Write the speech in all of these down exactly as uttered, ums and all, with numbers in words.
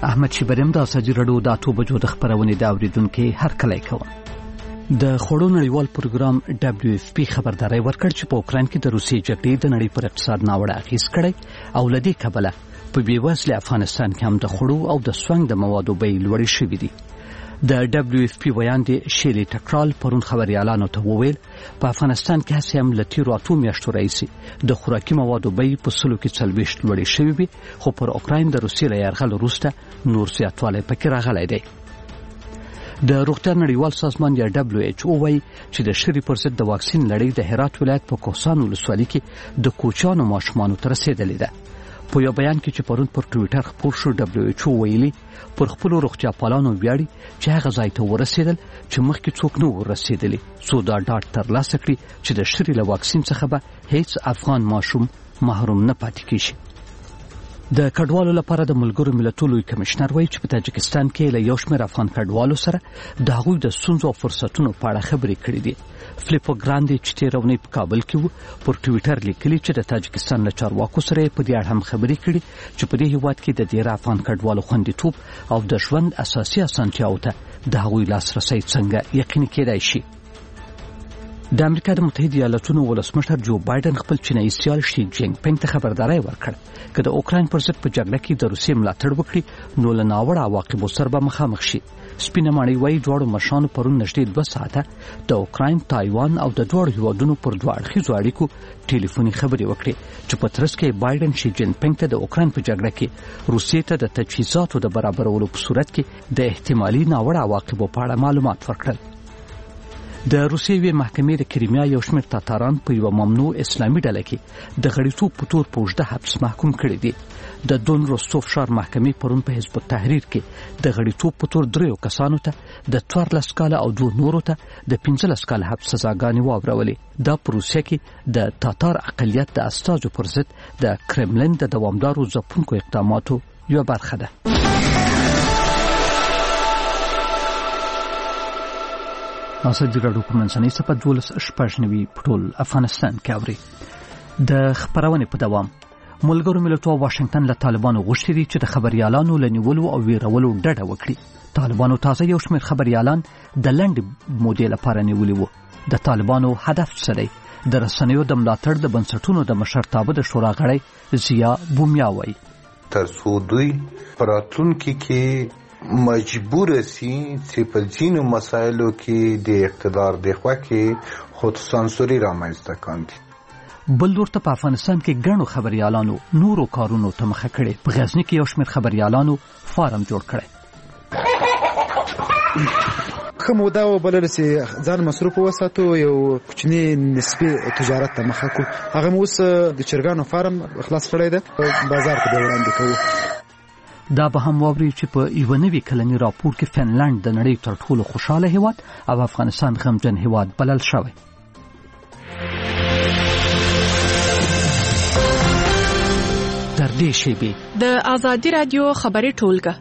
احمد شیبریم د ازادي راډیو د اته بجو د خبرونې د اوریدونکو هر کله کوم. د خړو نړیوال پروګرام دبليو اف پی خبرداري ورکړ چې په اوکران کې د روسي جګړې د نړۍ پر اقتصاد ناوړه اغیز کړی او لدی کبله په بیوزله افغانستان کې هم د خړو او د سونګ د موادو بیې لوړې شوې دي. د دبليو اف پی ویاندې شیلی ټکرال پرون خبريالانو ته وویل په افغانستان کې هڅه هم لتیرو اټو میاشتو راځي د خوراکي موادو بیې په سلو کې څلويشت لوړې شوې وي، خو پر اوکران د روسي له یرغل وروسته نور زیاتوالی پکې راغلی دی. د روغتیا نړیوال سازمان یا دبليو ایچ او وايي چې د شری پر ضد د واکسین لړۍ د هرات ولایت په کوهستان ولسوالۍ کې د کوچانو ماشومانو تر رسیدلې ده. په یو بیان کې چې پرون پر ټوئیټر خپور شو، دبليو ایچ او ویلي پر خپل روغتیا پالانو ویاړي چې هغه ځای ته ورسېدل چې مخکې څوک نه ورسېدلی، څو دا ډاډ ترلاسه کړي چې د شری له واکسین څخه به هیڅ افغان ماشوم محروم نه پاتې کیږي. د کډوالو لپاره د ملګرو ملتونو لوی کمشنر وایي چې په تاجکستان کې له یو شمېر افغان کډوالو سره د هغوی د ستونزو او فرصتونو په اړه خبرې کړې دي. فلیپو ګراندي چې تېره اونۍ په کابل کې وو پر ټوئیټر لیکلي چې د تاجکستان له چارواکو سره په دې اړه هم خبرې کړې چې په دې هیواد کې د ډېر افغان کډوالو خوندیتوب او د ژوند اساسي اسانتیاو ته د هغوی لاسرسی څنګه یقیني کېدای شي. د امریکا د متحده ایالاتونو ولسمشر جو بایدن خپل چینایي سیال شي جینګ پنګ ته خبرداري ورکړه چې د اوکران پر ضد په جګړه کې د روسیې ملاتړ وکړي نو له ناوړه عواقبو سره به مخامخ شي. سپینه ماڼۍ وايي دواړو مشرانو پرون نږدې دوه ساعته د اوکران، تایوان او د دواړو هیوادونو پر دوه اړخیزو اړیکو ټلیفوني خبرې وکړې چې په ترڅ کې بایدن شي جین پنګ ته د اوکران په جګړه کې روسیې ته د تجهیزاتو د برابرولو په صورت کې د احتمالي ناوړه عواقبو په اړه معلومات ورکړل. د روسیې محکمې د کریمیا یو شمېر تاتاران په یو ممنوع اسلامي ډله کې د غړیتوب په تور په اوږده حبس محکوم کړي دي. د دون روستوف ښار محکمې پرون په حزب التحریر کې د غړیتوب په تور دریو کسانو ته د څوارلس کاله او دوه نورو ته د پنځلس کاله حبس سزاګانې واورولې. دا په روسیه کې د تاتار اقلیت د استازو پر ضد د کرملین د دوامدارو ځپونکو اقداماتو یوه برخه ده. ازادي راډیو په منځنۍ صفحه دولس شپږ نوي پټول افغانستان کې اوري. د خبرونې په دوام ملګرو ملتونو واشنگټن له طالبانو غوښتي دي چې د خبريالانو لنیولو او ویرولو ډډه وکړي. طالبانو تازه یو شمېر خبريالان د لنډ مودې لپاره نیولي وو. د طالبانو هدف څه دی؟ د رسنیو د ملاتړ د بنسټونو د مشرتابه د شورا غړی ضیا بومیا وایي تر څو دوی پراتلونکي کې مجبور سي چې په ځینو مسایلو کې د اقتدار د خوا کې خود سانسوري رامنځته کاندي. بل ورته په افغانستان کې ګڼو خبريالانو نورو کارونو ته مخه کړي. په غزني کې یو شمېر خبريالانو فارم جوړ کړي. کومه دا وبلل چې ځان مصروف وساتو یو کوچنی نسبی تجارت ته مخه کو. هغه اوس د چرګانو فارم خلاص کړی دی، بازار ته وړاندې کوو. دا به هم واوري چې په یو نوي کلنی راپور کې فنلند د نړۍ تر ټولو خوشاله هیواد او افغانستان غمجن هیواد بلل شوی. تر دې شیبې د ازادي رادیو خبري ټولګه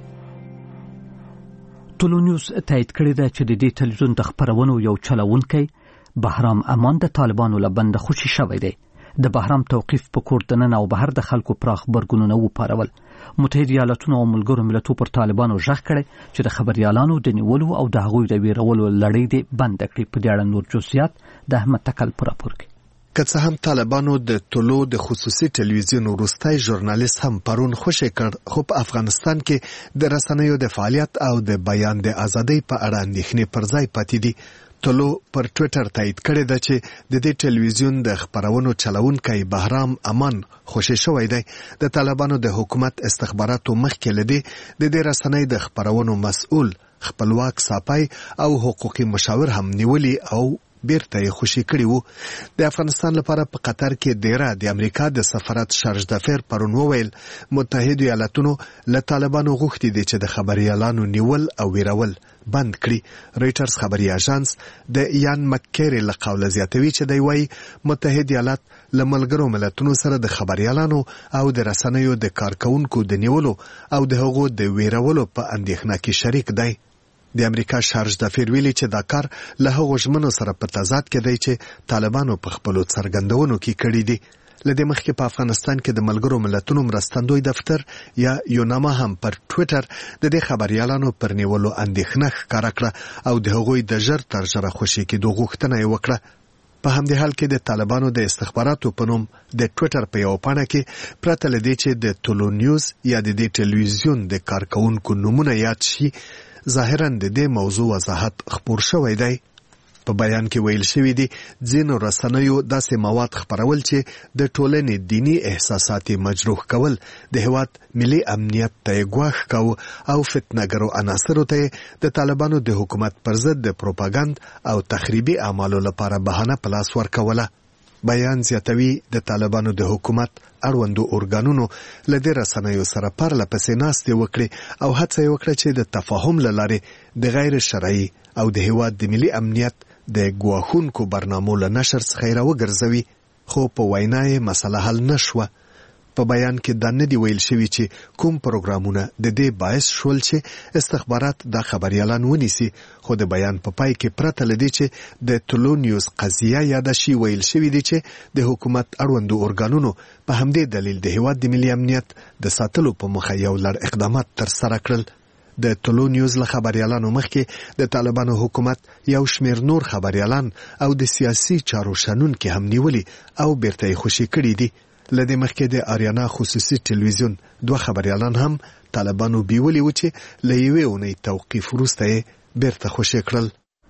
ټولو نیوز تایید کړی ده چې د دې ټلویزیون د خبرونو یو چلوونکی بهرام امان د طالبانو له بنده خوشي شوی دی. د بهرام توقیف په کور دننه او بهر د خلکو پراخ برګونونه وپارول. متحده ایالاتونو او ملګرو ملتونو پر طالبانو ژغ کړی چې د خبريالانو د نیولو او د هغوی د ویرولو لړۍ دې بند کړي. په دې اړه نور جزئیات د احمد تکل پر راپور کې. که څه هم طالبانو د طلوع د خصوصي ټلویزیون وروستی ژورنالیست هم پرون خوشی کړ، خو په افغانستان کې د رسنیو د فعالیت او د بیان د ازادۍ په اړه اندېښنې پر ځای پاتې دي. طلوع پر ټویټر تایید کړی ده چې د دې ټلویزیون د خبرونو چلوونکی بهرام امان خوشی شوی دی. د طالبانو د حکومت استخباراتو مخکې له دې د دې رسنۍ د خبرونو مسؤل خپلواک ساپای او حقوقي مشاور هم نیولي او بیرته یې خوشي کړي وو. د افغانستان لپاره په قطر کې دیره د امریکا د سفارت شارج دافیر پرون وویل متحده ایالاتونو له طالبانو غوښتي دي چې د خبريالانو نیول او ویرول بند کړي. رویټرز خبري اژانس د یان مککری له قوله زیاتوي چې دی وايي متحده ایالات له ملګرو ملتونو سره د خبريالانو او د رسنیو د کارکونکو د نیولو او د هغو د ویرولو په اندېښنه کې شریک دی. د امریکا شارج دافیر ویلي چې دا کار له هغو ژمنو سره په تضاد کې دی چې طالبانو په خپلو څرګندونو کې کړي دي. لدې مخکې په افغانستان کې د ملګرو ملتونو مرستندوی دفتر یا یوناما هم پر ټوئیټر د دې خبريالانو پر نیولو اندېښنه ښکاره کړه او د هغوی د ژر تر ژره خوشي کېدو غوښتنه یې وکړه. په همدې حال کې د طالبانو د استخباراتو په نوم د ټوئیټر په یو پاڼه کې پرته له دې چې د ټولو نیوز یا د دې ټلویزیون د کارکونکو نومونه یاد شي، ظاهراً د دې موضوع وضاحت خپور شوی دی. په بیان کې ویل شوی دی ځینو رسنیو داسې مواد خپرول چې د ټولنې دینی احساسات مجروح کول، د هېواد ملي امنیت ته یې ګواښ کاوه او فتنهګرو عناصرو ته د طالبانو د حکومت پر ضد د پروپاګند او تخریبي اعمالو لپاره بهانه په لاس ورکوله. بیان زیاتوي د طالبانو د حکومت اړوندو ارګانونو له دې رسنیو سره پرله پسې ناستې وکړي او هڅه یې وکړه چې د تفاهم له لارې د غیر شرعي او د هېواد د ملي امنیت د ګواښونکو برنامو له نشر څخه یې راوګرځوي، خو په وینا یې مسله حل نه شوه. په بیان کې دا نه دی ویل شوي چې کوم پروګرامونه د دې باعث شول چې استخبارات دا خبريالان ونیسي، خو د بیان په پای کې پرته له دې چې د ټولو نیوز قضیه یاده شي ویل شوي دي چې د حکومت اړوندو ارګانونو په همدې دلیل د هېواد د ملي امنیت د ساتلو په موخه یو لړ اقدامات ترسره کړل. د ټولو نیوز له خبريالانو مخکې د طالبانو حکومت یو شمېر نور خبريالان او د سیاسي چارو شنونکي هم نیولي او بیرته یې خوشي کړي دي. لدې مخکې د آریانا خصوصي ټلویزیون دوه خبريالان هم طالبانو بیولي و چې له یوې اونۍ توقیف وروسته یې بیرته خوشي کړل.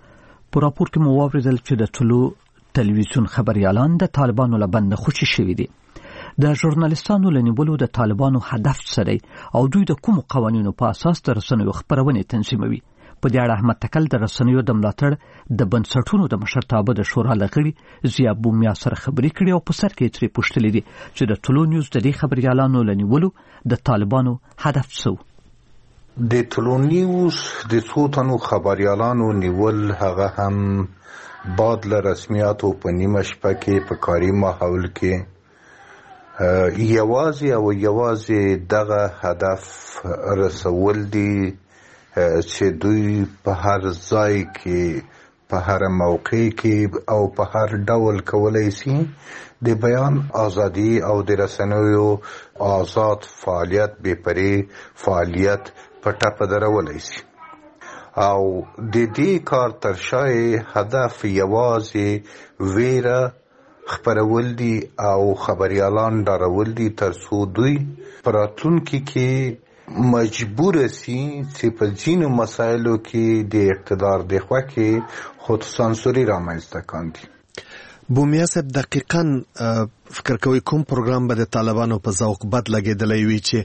په راپور کې مو واورېدل چې د ټولو ټلویزیون خبريالان د طالبانو له بنده خوشي شوي دي. د ژورنالیستانو له نیولو د طالبانو هدف څه دی او دوی د کومو قوانینو په اساس د رسنیو خپرونې تنظیموي؟ په دې اړه احمد تکل د رسنیو د ملاتړ د بنسټونو د مشرتابه د شورا له غړي ضیا بومیا سره خبرې کړې او په سر کې ترې پوښتلې دي چې د ټولو نیوز د دې خبريالانو له نیولو د طالبانو هدف څه و؟ د ټولو نیوز د څو تنو خبريالانو نیول هغه هم بعد له رسمیاتو په نیمه شپه کې په کاري ماحول کې یوازې او یوازې دغه هدف رسول دي چې دوی په هر ځای کې په هر موقع کې او په هر ډول کولای شي د بیان ازادي او د رسنیو آزاد فعالیت بې پرې فعالیت په ټاپه درولای شي او د دې کار تر شا هدف یوازې ویره خبرول دي او خبريالان ډارول دي تر څو دوی پراتلونکي کې مجبور سي چې په ځینو مسایلو کې د اقتدار د خوا کې خود سانسوري رامنځته کاندي. بومیا صاحب دقیقاً فکر کوي کوم پروګرام به د طالبانو په ذوق بد لګېدلی وي چې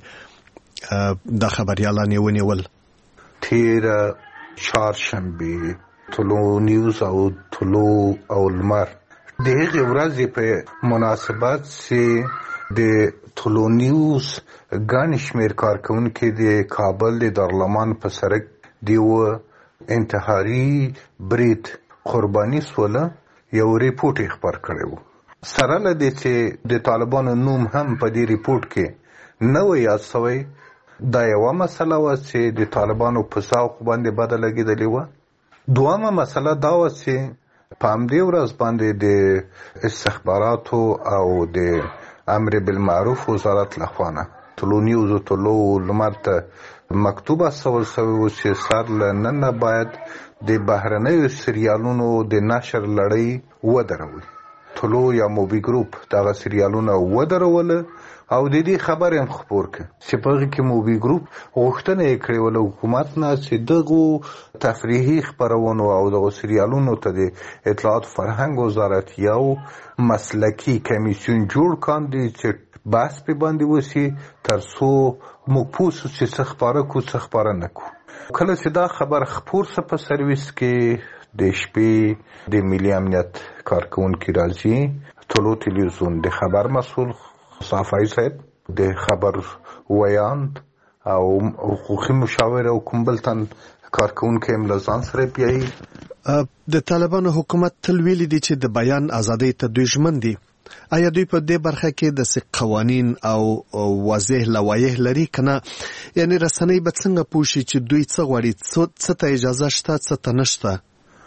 دا خبريالان یې ونیول؟ تیر چهارشنبه ټولو نیوز او ټولو او لمر د هغې ورځې په مناسبت چې د ټولو نیوز ګڼ شمېر کارکوونکي د کابل د دارالمان په سړک د یوه انتحاري برید قرباني سوله یو ریپورټ یې خپر کړی و. سره له دې چې د طالبانو نوم هم په دې ریپورټ کې نه و یاد سوی، دا یوه مسله وه چې د طالبانو په ذوق باندې بده لګېدلې وه. دویمه مسله دا وه چې په همدې ورځ باندې د استخباراتو او د امر بالمعروف وزارت لخوا نه ټولو نیوز او ټولو لمر ته مکتوب استول شوی و چې سر له ننه باید د بهرنیو سریالونو د نشر لړۍ ودروي. ټولو یا موبي ګروپ دغه سریالونه ودروله او د دې خبرې هم خپور کړه چې په هغې کې موبي ګروپ غوښتنه یې کړې وه له حکومت نه چې دغو تفریحي خپرونو او دغو سریالونو ته د اطلاعات فرهنګ وزارت یو مسلکي کمیسیون جوړ کاندي چې بحث پې باندې وشي تر څو موږ پوه شو چې څه خپاره کړو څه خپاره نه کړو. کله چې دا خبر خپور شه په سرویس کې د شپې د ملي امنیت کارکوونکي راځي ټولو تلویزیون د خبر مسئول صافی صاحب د خبر ویاند او حقوقي مشاور او کوم بل تن کارکوونکي هم له ځان سره بیایي. د طالبانو حکومت تل ویلي دي چې د بیان ازادۍ ته دوی ژمن دي. آیا دوی په دې برخه کې د قوانین او واضح لوایح لري که نه؟ یعنی رسنۍ به څنګه پوه شي چې دوی څه غواړي، څه ته اجازه شته څه ته نشته؟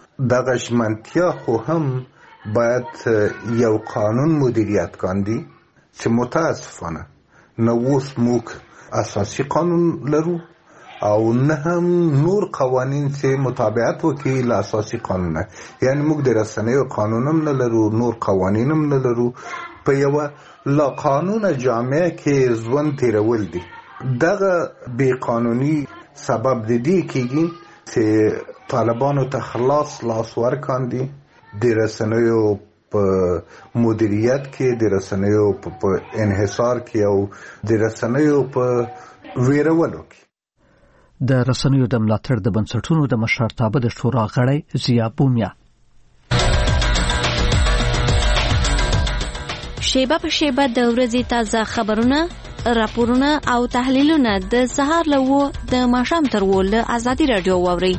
دغه ژمنتیا خو هم باید یو قانون مدیریت کاندي چې متاسفانه نه اوس موږ اساسي قانون لرو او نه هم نور قوانین چې مطابقت وکړي له اساسي قانون. یعنی موږ د رسنیو قانون هم نه لرو، نور قوانین هم نه لرو. په یوه لا قانونه جامعه کې ژوند تیرول دي. دغه بې قانوني سبب د دې کېږي چې طالبانو ته خلاص لاس ورکاندي د رسنیو په مدیریت کې، د رسنیو په انحصار کې او د رسنیو په ویرولو کې. د رسنیو د ملاتړ د بنسټونو د مشرتابه د شورا غړی ضیا بومیا: شیبه په شیبه د ورځې تازه خبرونه، راپورونه او تحلیلونه د سهار له وو د ماښام تر وو له ازادي رادیو واورئ.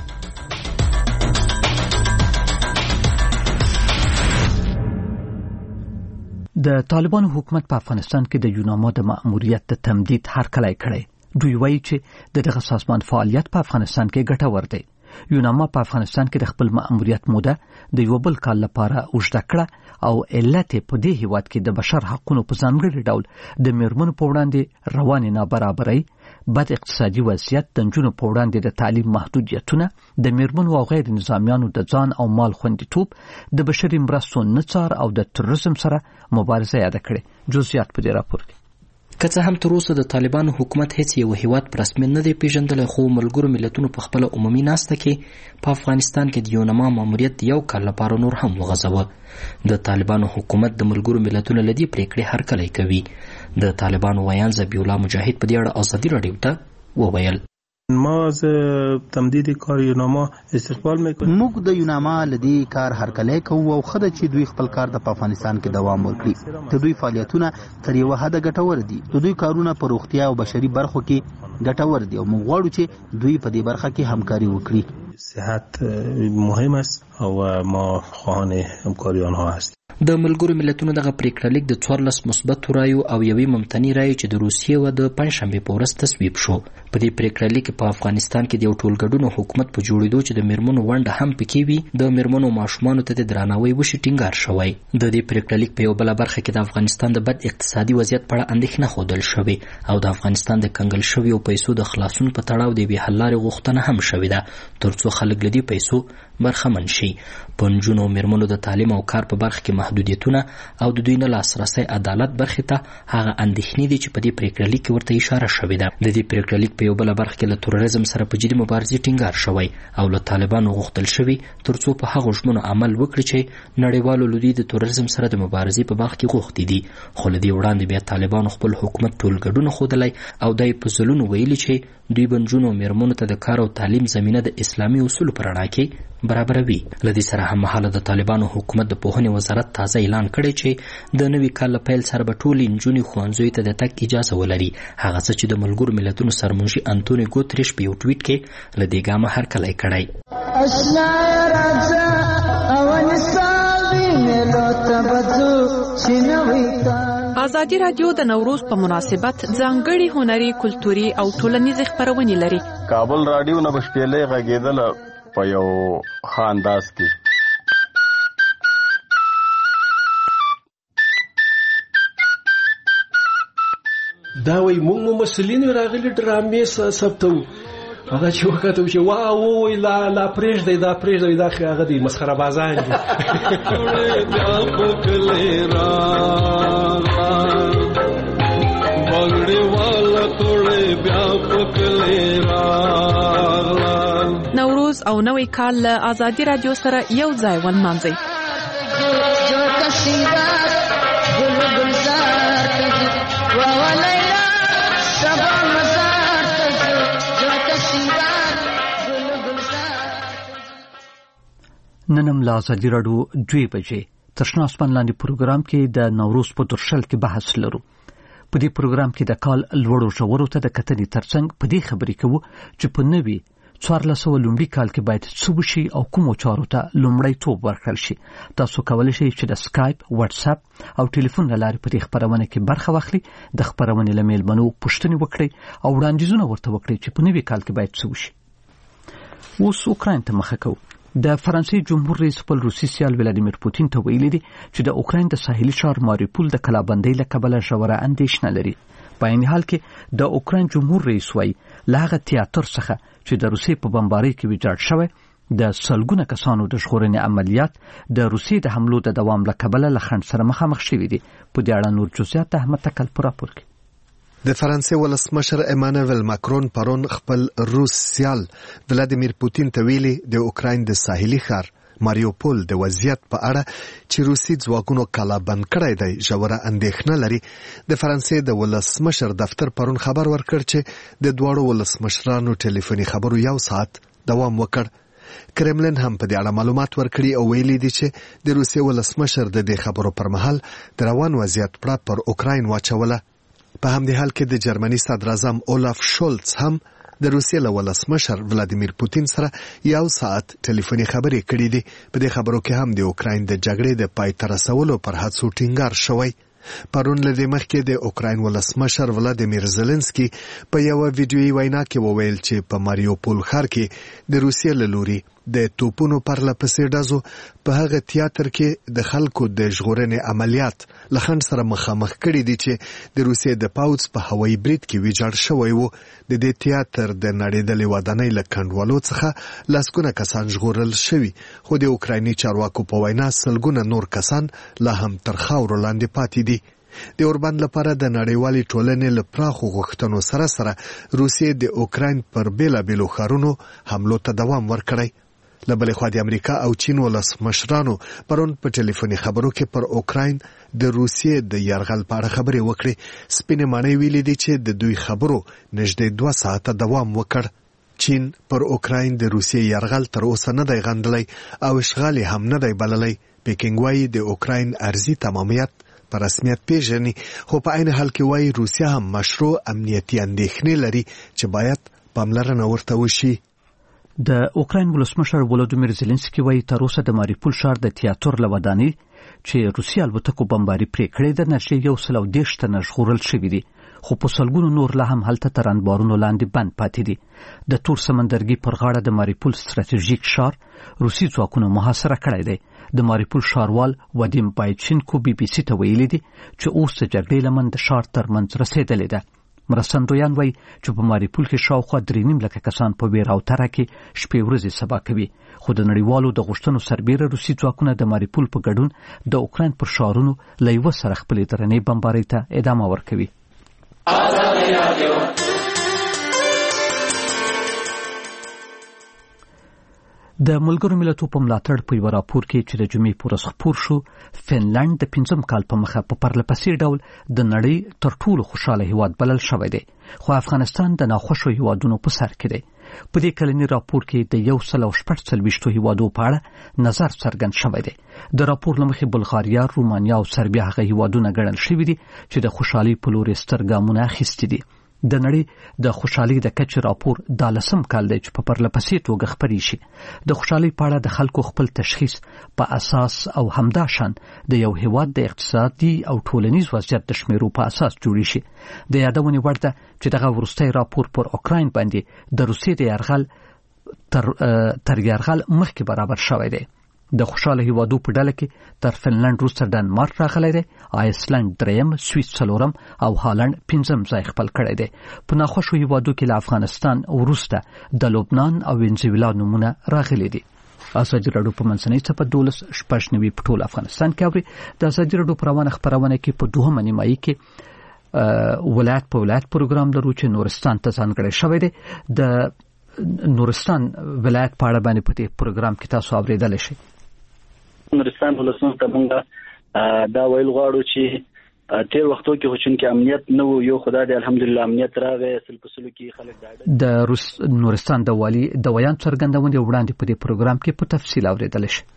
د طالبانو حکومت په افغانستان کې د یوناما د مأموریت د تمدید هرکلی کړی. دوی وایي چې د دغه سازمان فعالیت په افغانستان کې ګټور دی. یوناما په افغانستان کې د خپل مأموریت موده د یو بل کال لپاره اوږده کړه او علت په دې هیواد کې د بشر حقوقو په ځانګړي ډول د میرمنو په وړاندې روانې نابرابرۍ، بد اقتصادي وضعیت، د نجونو په وړاندې د تعلیم محدودیتونه، د میرمنو او غیر نظامیانو د ځان او مال خوندیتوب، د بشري مرستو نڅار او د تروریزم سره مبارزه یاد کړې. جزئیات په دې راپور کې. که څه هم تر اوسه د طالبانو حکومت هیڅ یو هیواد پر رسمي نه دی پیژندلی، خو ملګرو ملتونو په خپله عمومي ناسته کې په افغانستان کې د یوناما ماموریت د یو کال لپاره نور هم وغځوه. د طالبانو حکومت د ملګرو ملتونو له دې پریکړې هرکلی کوي. د طالبانو ویان ذبیح الله مجاهد په دې اړه ازادي راډیو ته وویل: ما از تمدید کار یوناما استقبال میکنیم. موږ د یوناما لدی کار هرکلی کوو او خدای چې دوی خپل کار د افغانستان کې دوام ورکړي. د دوی فعالیتونه تر یو حد ګټور دي. د دوی کارونه په روغتیا او بشري برخو کې ګټور دي او موږ غواړو چې دوی په دې برخه کې همکاري وکړي. صحت مهم است او ما خواهان همکاری آنها هستیم. د ملګرو ملتونو دغه پریکړه لیک د څوارلس مثبتو رایو او یوې ممتنع رایې چې د روسیې و د پنجشنبې په ورځ تصویب شو. په دې پریکړه لیک په افغانستان کې د یو ټولګډون حکومت په جوړېدو چې د میرمنو ونډه هم پکې وي، د میرمنو ماشومانو ته د درناوي وشي ټینګار شوی. د دې پریکړه لیک په یو بله برخه کې د افغانستان د بد اقتصادي وضعیت په اړه اندېښنه ښودل شوې او د افغانستان د کنګل شویو پیسو د خلاصون په تړاو د یوې حل لارې غوښتنه هم شوې ده تر څو خلک له دې پیسو برخمن شي. په نجونو او میرمنو د تعلیم او کار په برخه کې محدودیتونه او د دوی نه لاسرسی عدالت برخې ته هغه اندېښنې دي چې په دې پریکړه لیک کې ورته اشاره شوې ده. د دې پریکړه لیک په یو بله برخه کې له تروریزم سره په جدي مبارزې ټینګار شوی او له طالبانو غوښتل شوي تر څو په هغو ژمنو عمل وکړي چې نړیوالو له دوی د تروریزم سره د مبارزې په برخه کې غوښتي دي. خو له دې وړاندې بیا طالبانو خپل حکومت ټولګډون ښودلی او دا یې په ځلونو ویلي چې دوی به نجونو او میرمنو ته د کار او تعلیم زمینه د اسلامي اصولو په رڼا کې برابروي. له دې سره هممهاله د طالبانو حکومت د پوهنې وزارت تازه اعلان کړی چې د نوي کال له پیل سره به ټولې نجونې ښوونځیو ته د تګ اجازه ولري، هغه څه چې د ملګرو ملتونو سرمنشي انتونی ګوتریش په یو ټویټ کې له دې ګامه هرکلی کړی. ازادي رادیو د نوروز په مناسبت ځانګړي هنري، کلتوري او ټولنیز خبرونه لري. کابل رادیو نه بشپېلې غږېدل په یو ښه انداز کې. دا وایي موږ مسلین راغلي ډرامې ثبتو. هغه چې وکتو چې واو وای لا لا پرېږدئ دا پرېږدئ دا هغه دی مسخره بازان دي. نوروز او نوی کال له ازادي رادیو سره یو ځای ونمانځئ. ننم له ازادي رادیو دوی بجې تر شنه اسمان لاندې پروګرام کې د نوروز په درشل کې بحث لرو. په دې پروګرام کې د کال لوړو ژورو ته د کتنې ترڅنګ په دې خبرې کوو چې په نوي څوارلس سوه لومړي کال کې باید څه وشي او کومو چارو ته لومړیتوب ورکړل شي. تاسو کولی شئ چې د سکایپ، واتساپ او ټلیفون له لارې په دې خپرونه کې برخه واخلئ، د خپرونې له میلمنو پوښتنې وکړئ او وړاندیزونه ورته وکړئ چې په نوي کال کې باید څه وشي. اوس اوکراین ته مخه کوو. د فرانسې جمهور رئیس خپل روسي سیال ولادیمیر پوتین ته ویلي دي چې د اوکراین د ساحلي ښار ماریوپول د کلابندۍ له کبله ژوره اندېښنه لري. په عین حال کې د اوکراین جمهور رئیس وایي له هغه تیاتر څخه چې د روسیې په بمبارۍ کې ویجاړ شوی د سلګونه کسانو د ژغورنې عملیات د روسیې د حملو د دوام له کبله له خنډ سره مخامخ شوي دي. په دې اړه نور جزئیات د احمد تکل په راپور کې. د فرانسې ولسمشر ایمانوئل ماکرون پرون خپل روس سیال ولادیمیر پوتین ته ویلي د اوکراین د ساحلي ښار ماریوپول د وضعیت په اړه چې روسي ځواکونو کلابند کړی دی ژوره اندېښنه لري. د فرانسې د ولسمشر دفتر پرون خبر ورکړ چې د دواړو ولسمشرانو ټلیفوني خبرو یو ساعت دوام وکړ. کرملین هم په دې اړه معلومات ورکړي او ویلي دي چې د روسیې ولسمشر د دې خبرو پر مهال د روان وضعیت پړه پر اوکراین واچوله. په همدې حال کې د جرمني صدر اعظم اولاف شولز هم د روسیې له ولسمشر ولادیمیر پوتین سره یو ساعت ټلیفوني خبرې کړې دي. په دې خبرو کې هم د اوکراین د جګړې د پای ته رسولو پر هڅو ټینګار شوی. پرون له دې مخکې د اوکراین ولسمشر ولادیمیر زلنسکي په یو ویډیويي وینا کې وویل چې په ماریوپول ښار کې د روسیې له لوري د توپونو پرله پسې ډزو په هغه تیاتر کې د خلکو د ژغورنې عملیات له خنډ سره مخامخ کړي دي چې د روسیې د پاوځ په هوایي برید کې ویجاړ شوی و. د دې تیاتر د نړیدلې ودانۍ له کنډوالو څخه لسګونه کسان ژغورل شوي، خو د اوکرایني چارواکو په وینا سلګونه نور کسان لا هم تر خاورو لاندې پاتې دي. د اوربند لپاره د نړیوالي ټولنې له پراخو غوښتنو سره سره روسیې د اوکراین پر بیلابیلو ښارونو حملو ته دوام ورکړی. له بلې خوا د امریکا او چین ولسمشرانو پرون په ټلیفوني خبرو کې پر اوکراین د روسیې د یرغل په اړه خبرې وکړې. سپینې ماڼۍ ویلي دي چې د دوی خبرو نږدې دوه ساعته دوام وکړ. چین پر اوکراین د روسیې یرغل تر اوسه نه دی غندلی او اشغال یې هم نه دی بللی. پیکینګ وایي د اوکراین ارضي تمامیت په رسمیت پیژني، خو په عین حال کې وایي روسیه هم مشروع امنیتي اندېښنې لري چې باید پاملرنه ورته وشي. د اوکراین ولسمشر ولادیمیر زلنسکي وایي تر اوسه د ماریوپول ښار د تیاتر له ودانۍ چې روسي الوتکو بمباري پرې کړې ده نږدې یو سل او دېرش تنه ژغورل شوي دي، خو په سلګونو نور لا هم هلته تر انبارونو لاندې بند پاتې دي. د تور سمندرګي پر غاړه د ماریوپول ستراتیژیک ښار روسي ځواکونو محاصره کړی دی. د ماریوپول ښاروال وادیم بایچینکو بي بي سي ته ویلي دي چې اوس د جګړې لمن د ښار ترمنځ رسېدلې ده. مرستندویان وایي چې په ماریوپول کې شاوخوا درې نیم لکه کسان په ویره او تره کې شپې ورځې سبا کوي، خو د نړیوالو د غوښتنو سربیره روسي ځواکونه د ماریوپول په ګډون د اوکراین پر ښارونو له یوه سره خپلې درنې بمبارۍ ته ادامه ورکوي. د ملګرو ملتونو په ملاتړ په یو راپور کې چې د جمعې په ورځ خپور شو، فنلنډ د پنځم کال په مخه په پرله پسې ډول د نړۍ تر ټولو خوشاله هیواد بلل شوی دی، خو افغانستان د ناخوښو هیوادونو په سر کې دی. په دې کلني راپور کې د یو سل او شپږ څلوېښتو هیوادو په اړه نظر څرګند شوی دی. د راپور له مخې بلغاریا، رومانیا او سربیا هغه هیوادونه ګڼل شوي دي چې د خوشحالۍ په لور یې ستر ګامونه اخیستي دي. د نړۍ د خوشحالۍ د کچې راپور دا لسم کال دی چې په پرله پسې توګه خپرې شي. د خوشحالۍ په اړه د خلکو خپل تشخیص په اساس او همداشان د یو هیواد د اقتصادي او ټولنیز وضعیت د شمیرو په اساس جوړی شي. د یادونې وړ ده چې دغه وروستی راپور پر اوکراین باندې د روسیې د یرغل تر تر یرغل مخکې برابر شوی دی. د خوشاله هیوادو په ډله کې تر فنلنډ وروسته ډنمارک راغلی دی، آیسلنډ دریم، سویس څلورم او هالند پنځم ځای خپل کړی دی. په ناخوښو هیوادو کې له افغانستان وروسته د لبنان او وینزویلا نومونه راغلي دي. ازادي راډیو په منځنۍ څپه دولس شپږ نوي په ټول افغانستان کې اوري. د ازادي راډیو په روانه خپرونه کې په دوهمه نیمایي کې ولایت په ولایت پروګرام لرو چې نورستان ته ځانګړی شوی دی. د نورستان ولایت په اړه باندې په دې پروګرام کې تاسو اورېدلی شئ. نورستان ولسمشر ته موږ دا ویل غواړو چې تیر وختو کې خو چې امنیت نه و، یو خدای دې الحمدلله امنیت راغی، اصل په سلو کې خلک ډاډه. د نورستان د والي د ویان څرګندونې وړاندې په دې پروګرام کې په تفصیل اورېدلی شئ.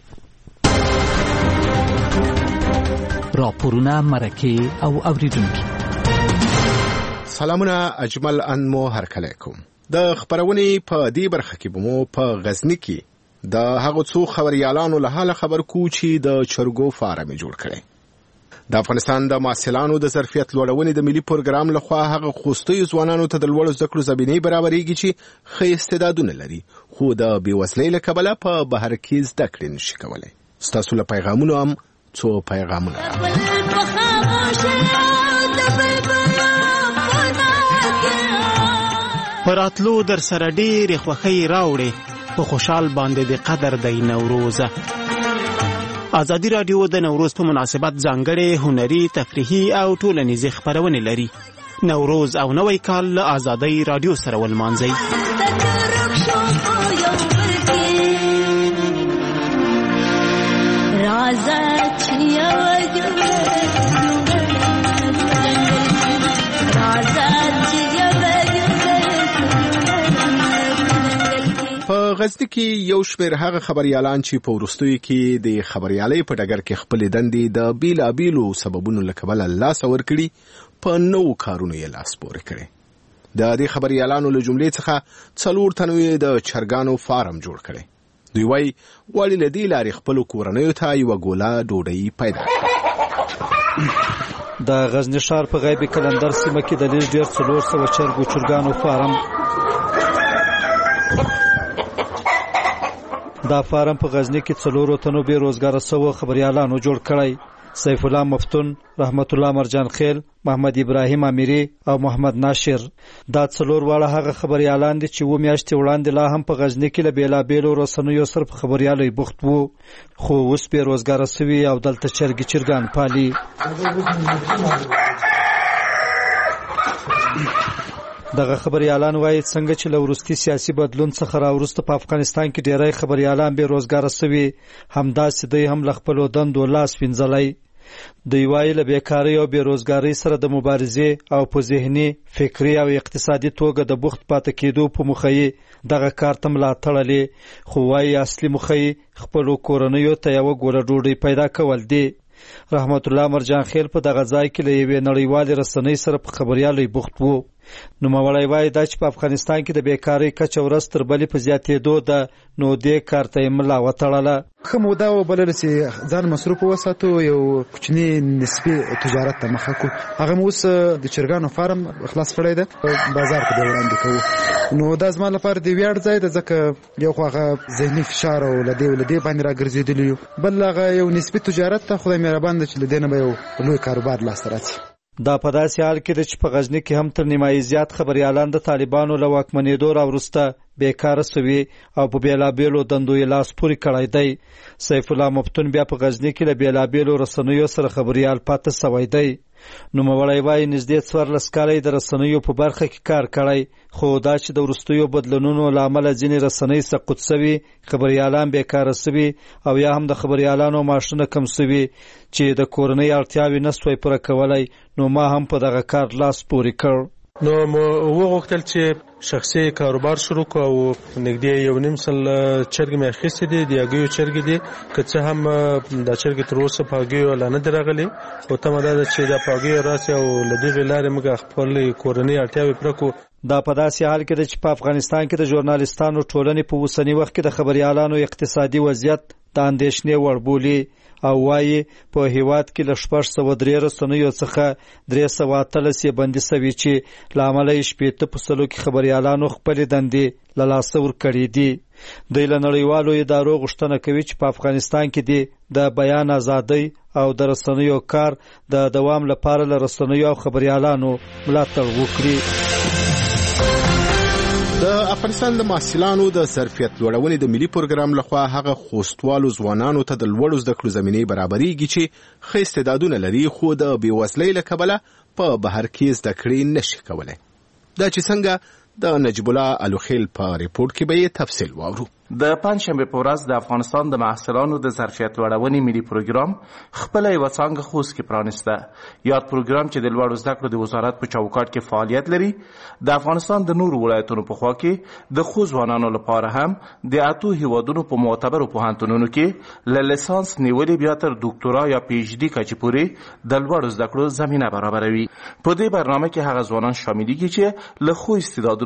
راپورونه، مرکې او اوریدونکي. سلامونه، اجمل انمو هرکلی کوم. د خبرونې په دې برخه کې به مو په غزني کې د هغو څو خبريالانو له حاله خبر کو چې د چرګو فارم جوړ کړي. د افغانستان د محصلانو د ظرفیت لوړونې د ملي پروګرام لخوا هغه خوستیو ځوانانو ته د لوړو زده کړو زمینې برابرېږي چې ښه استعدادونه لري خو د بېوزلۍ له کبله په بهر کې زده کړې نشي کولی. ستاسو له پیغامونو هم څو پیغامونه په راتلو در سره ډېرې خوښۍ راوړې په خوشحال باندې د قدر دی نوروزه. ازادي راډیو د نوروز په مناسبت ځانګړې هنري تفریحي او ټولنیزې خپرونې لري. نوروز او نوی کال له ازادۍ راډیو سره ولمانځئ. په غزني کې یو شمېر هغه خبریالان چې په وروستیو کې د خبریالۍ په ډګر کې خپلې دندې د بیلابیلو سببونو له کبله لاسه ورکړي په نوو کارونو یې لاس پورې کړی. د دې خبریالانو له جملې څخه څلور تنو یې د چرګانو فارم جوړ کړی. دوی وایي غواړي له دې لارې خپلو کورنیو ته یوه ګوله ډوډۍ پیدا کړي. د غزني ښار په غیبي کلندر سیمه کې د لږ ډېر څلور سوه چرګو چرګانو فارم. دا فارم په غزني کې څلورو تنو بې روزګاره سوو خبریالانو جوړ کړی. سیف الله مفتون، رحمت الله مرجان خیل، محمد ابراهیم امیری او محمد ناشر. دا څلور واړه هغه خبریالان دي چې و میاشتې وړاندې لا هم په غزني کې له بېلابېلو رسنیو سره په خبریالۍ بوخت وو، خو اوس بې روزګاره سوي او دلته چرګې چرګان پالي. دغه خبریالان وایي څنګه چې له وروستي سیاسي بدلون څخه راوروسته په افغانستان کې ډېری خبریالان بې روزګاره سوي، همداسې دوی هم له خپلو دندو لاس وینځلی. دوی وایي له بېکارۍ او بېروزګارۍ سره د مبارزې او په ذهني، فکري او اقتصادي توګه د بوخت پاتې کېدو په موخه یې دغه کار ته ملا تړلې، خو وایي اصلي موخه یې خپلو کورنیو ته یوه ګوله ډوډۍ پیدا کول دي. رحمت الله مرجان خیل په دغه ځای کې له یوې نړیوالې رسنۍ سره په خبریالۍ بوخت وو. نوموړی وایي دا چې په افغانستان کې د بیکارۍ کچه ورځ تر بلې په زیاتېدو ده، نو دې کار ته یې ملا وتړله. ښه موده وبلله چې ځان مصروف وساتو، یو کوچني نسبي تجارت ته مخه کړو. هغه مو اوس د چرګانو فارم خلاص کړی ده، بازار کې به وړاندې کوو. نو دا زما لپاره د ویاړ ځای ده، ځکه یو خو هغه ذهني فشار او له دې له دې باندې راګرځېدلی یو، بل هغه یو نسبي تجارت ته خدای مهربان ده چې له دې نه به یو لوی کاروبار لاسته راځي. دا په داسې حال کې ده چې په غزني کې هم تر نیمایي زیات خبریالان د طالبانو له واکمنېدو راوروسته بیکاره سوي او په بېلابېلو دندو یې لاس پورې کړی دی. سیف الله مفتون بیا په غزني کې له بېلابېلو رسنیو سره خبریال پاتې سوی دی. نوموړی وایي نږدې څوارلس کاله یې د رسنیو په برخه کې کار کړی، خو دا چې د وروستیو بدلونونو له امله ځینې رسنۍ سقوط سوي، خبریالان بیکاره سوي او یا هم د خبریالانو معاشونه کم سوي چې د کورنۍ اړتیاوې نه سوی پوره کولی، نو ما هم په دغه کار لاس پورې کړ. نو مو وغوښتل چې شخصي کاروبار شروع کړو او نږدې یو نیم سل چرګې مې اخیستې دي، د هګیو چرګې دي، که څه هم دا چرګې تر اوسه په هګیو لا نه دي راغلي، خو تمه دا ده چې دا په هګیو راسي او له دغې لارې موږ خپلې کورنۍ اړتیاوې پوره کړو. دا په داسې حال کې ده چې په افغانستان کې د ژورنالستانو ټولنې په اوسني وخت کې د خبریالانو اقتصادي وضعیت د اندېښنې وړ بولي او وایي په هیواد کې له شپږ سوه درې رسنیو څخه درې سوه اتلس یې بندي سوي چې له امله یې شپېته په سلو کې خبریالانو خپلې دندې له لاسه ورکړې دي. دوی له نړیوالو ادارو غوښتنه کوي چې په افغانستان کې دي د بیان ازادۍ او د رسنیو کار د دوام لپاره له رسنیو او خبریالانو ملاتړ وکړي. د افغانستان د محصلانو د ظرفیت لوړونې د ملي پروګرام لخوا هغه خوستوالو ځوانانو ته د لوړو زده کړو زمینې برابرېږي چې ښه استعدادونه لري، خو د بېوزلۍ له کبله په بهر کې زده کړې نشي کولی. دا چې څنګه د نجیب الله الوخیل په ریپورت کې به یې تفصیل واورو. د پنجشنبې په ورځ د افغانستان د محصلانو د ظرفیت لوړونې ملي پروګرام خپله یوه څانګه خوست کې پرانیسته. یاد پروګرام چې د لوړو زده کړو د وزارت په چوکاټ کې فعالیت لري، د افغانستان د نورو ولایتونو په خوا کې د ښو ځوانانو لپاره هم د اتو هیوادونو په معتبرو پوهنتونونو کې له لیسانس نیولې بیا تر ډاکټورا یا پی ایچ ډي کچې پورې د لوړو زده کړو زمینه برابروي. په دې برنامه کې هغه ځوانان شاملېږي چې له ښو استعدادونو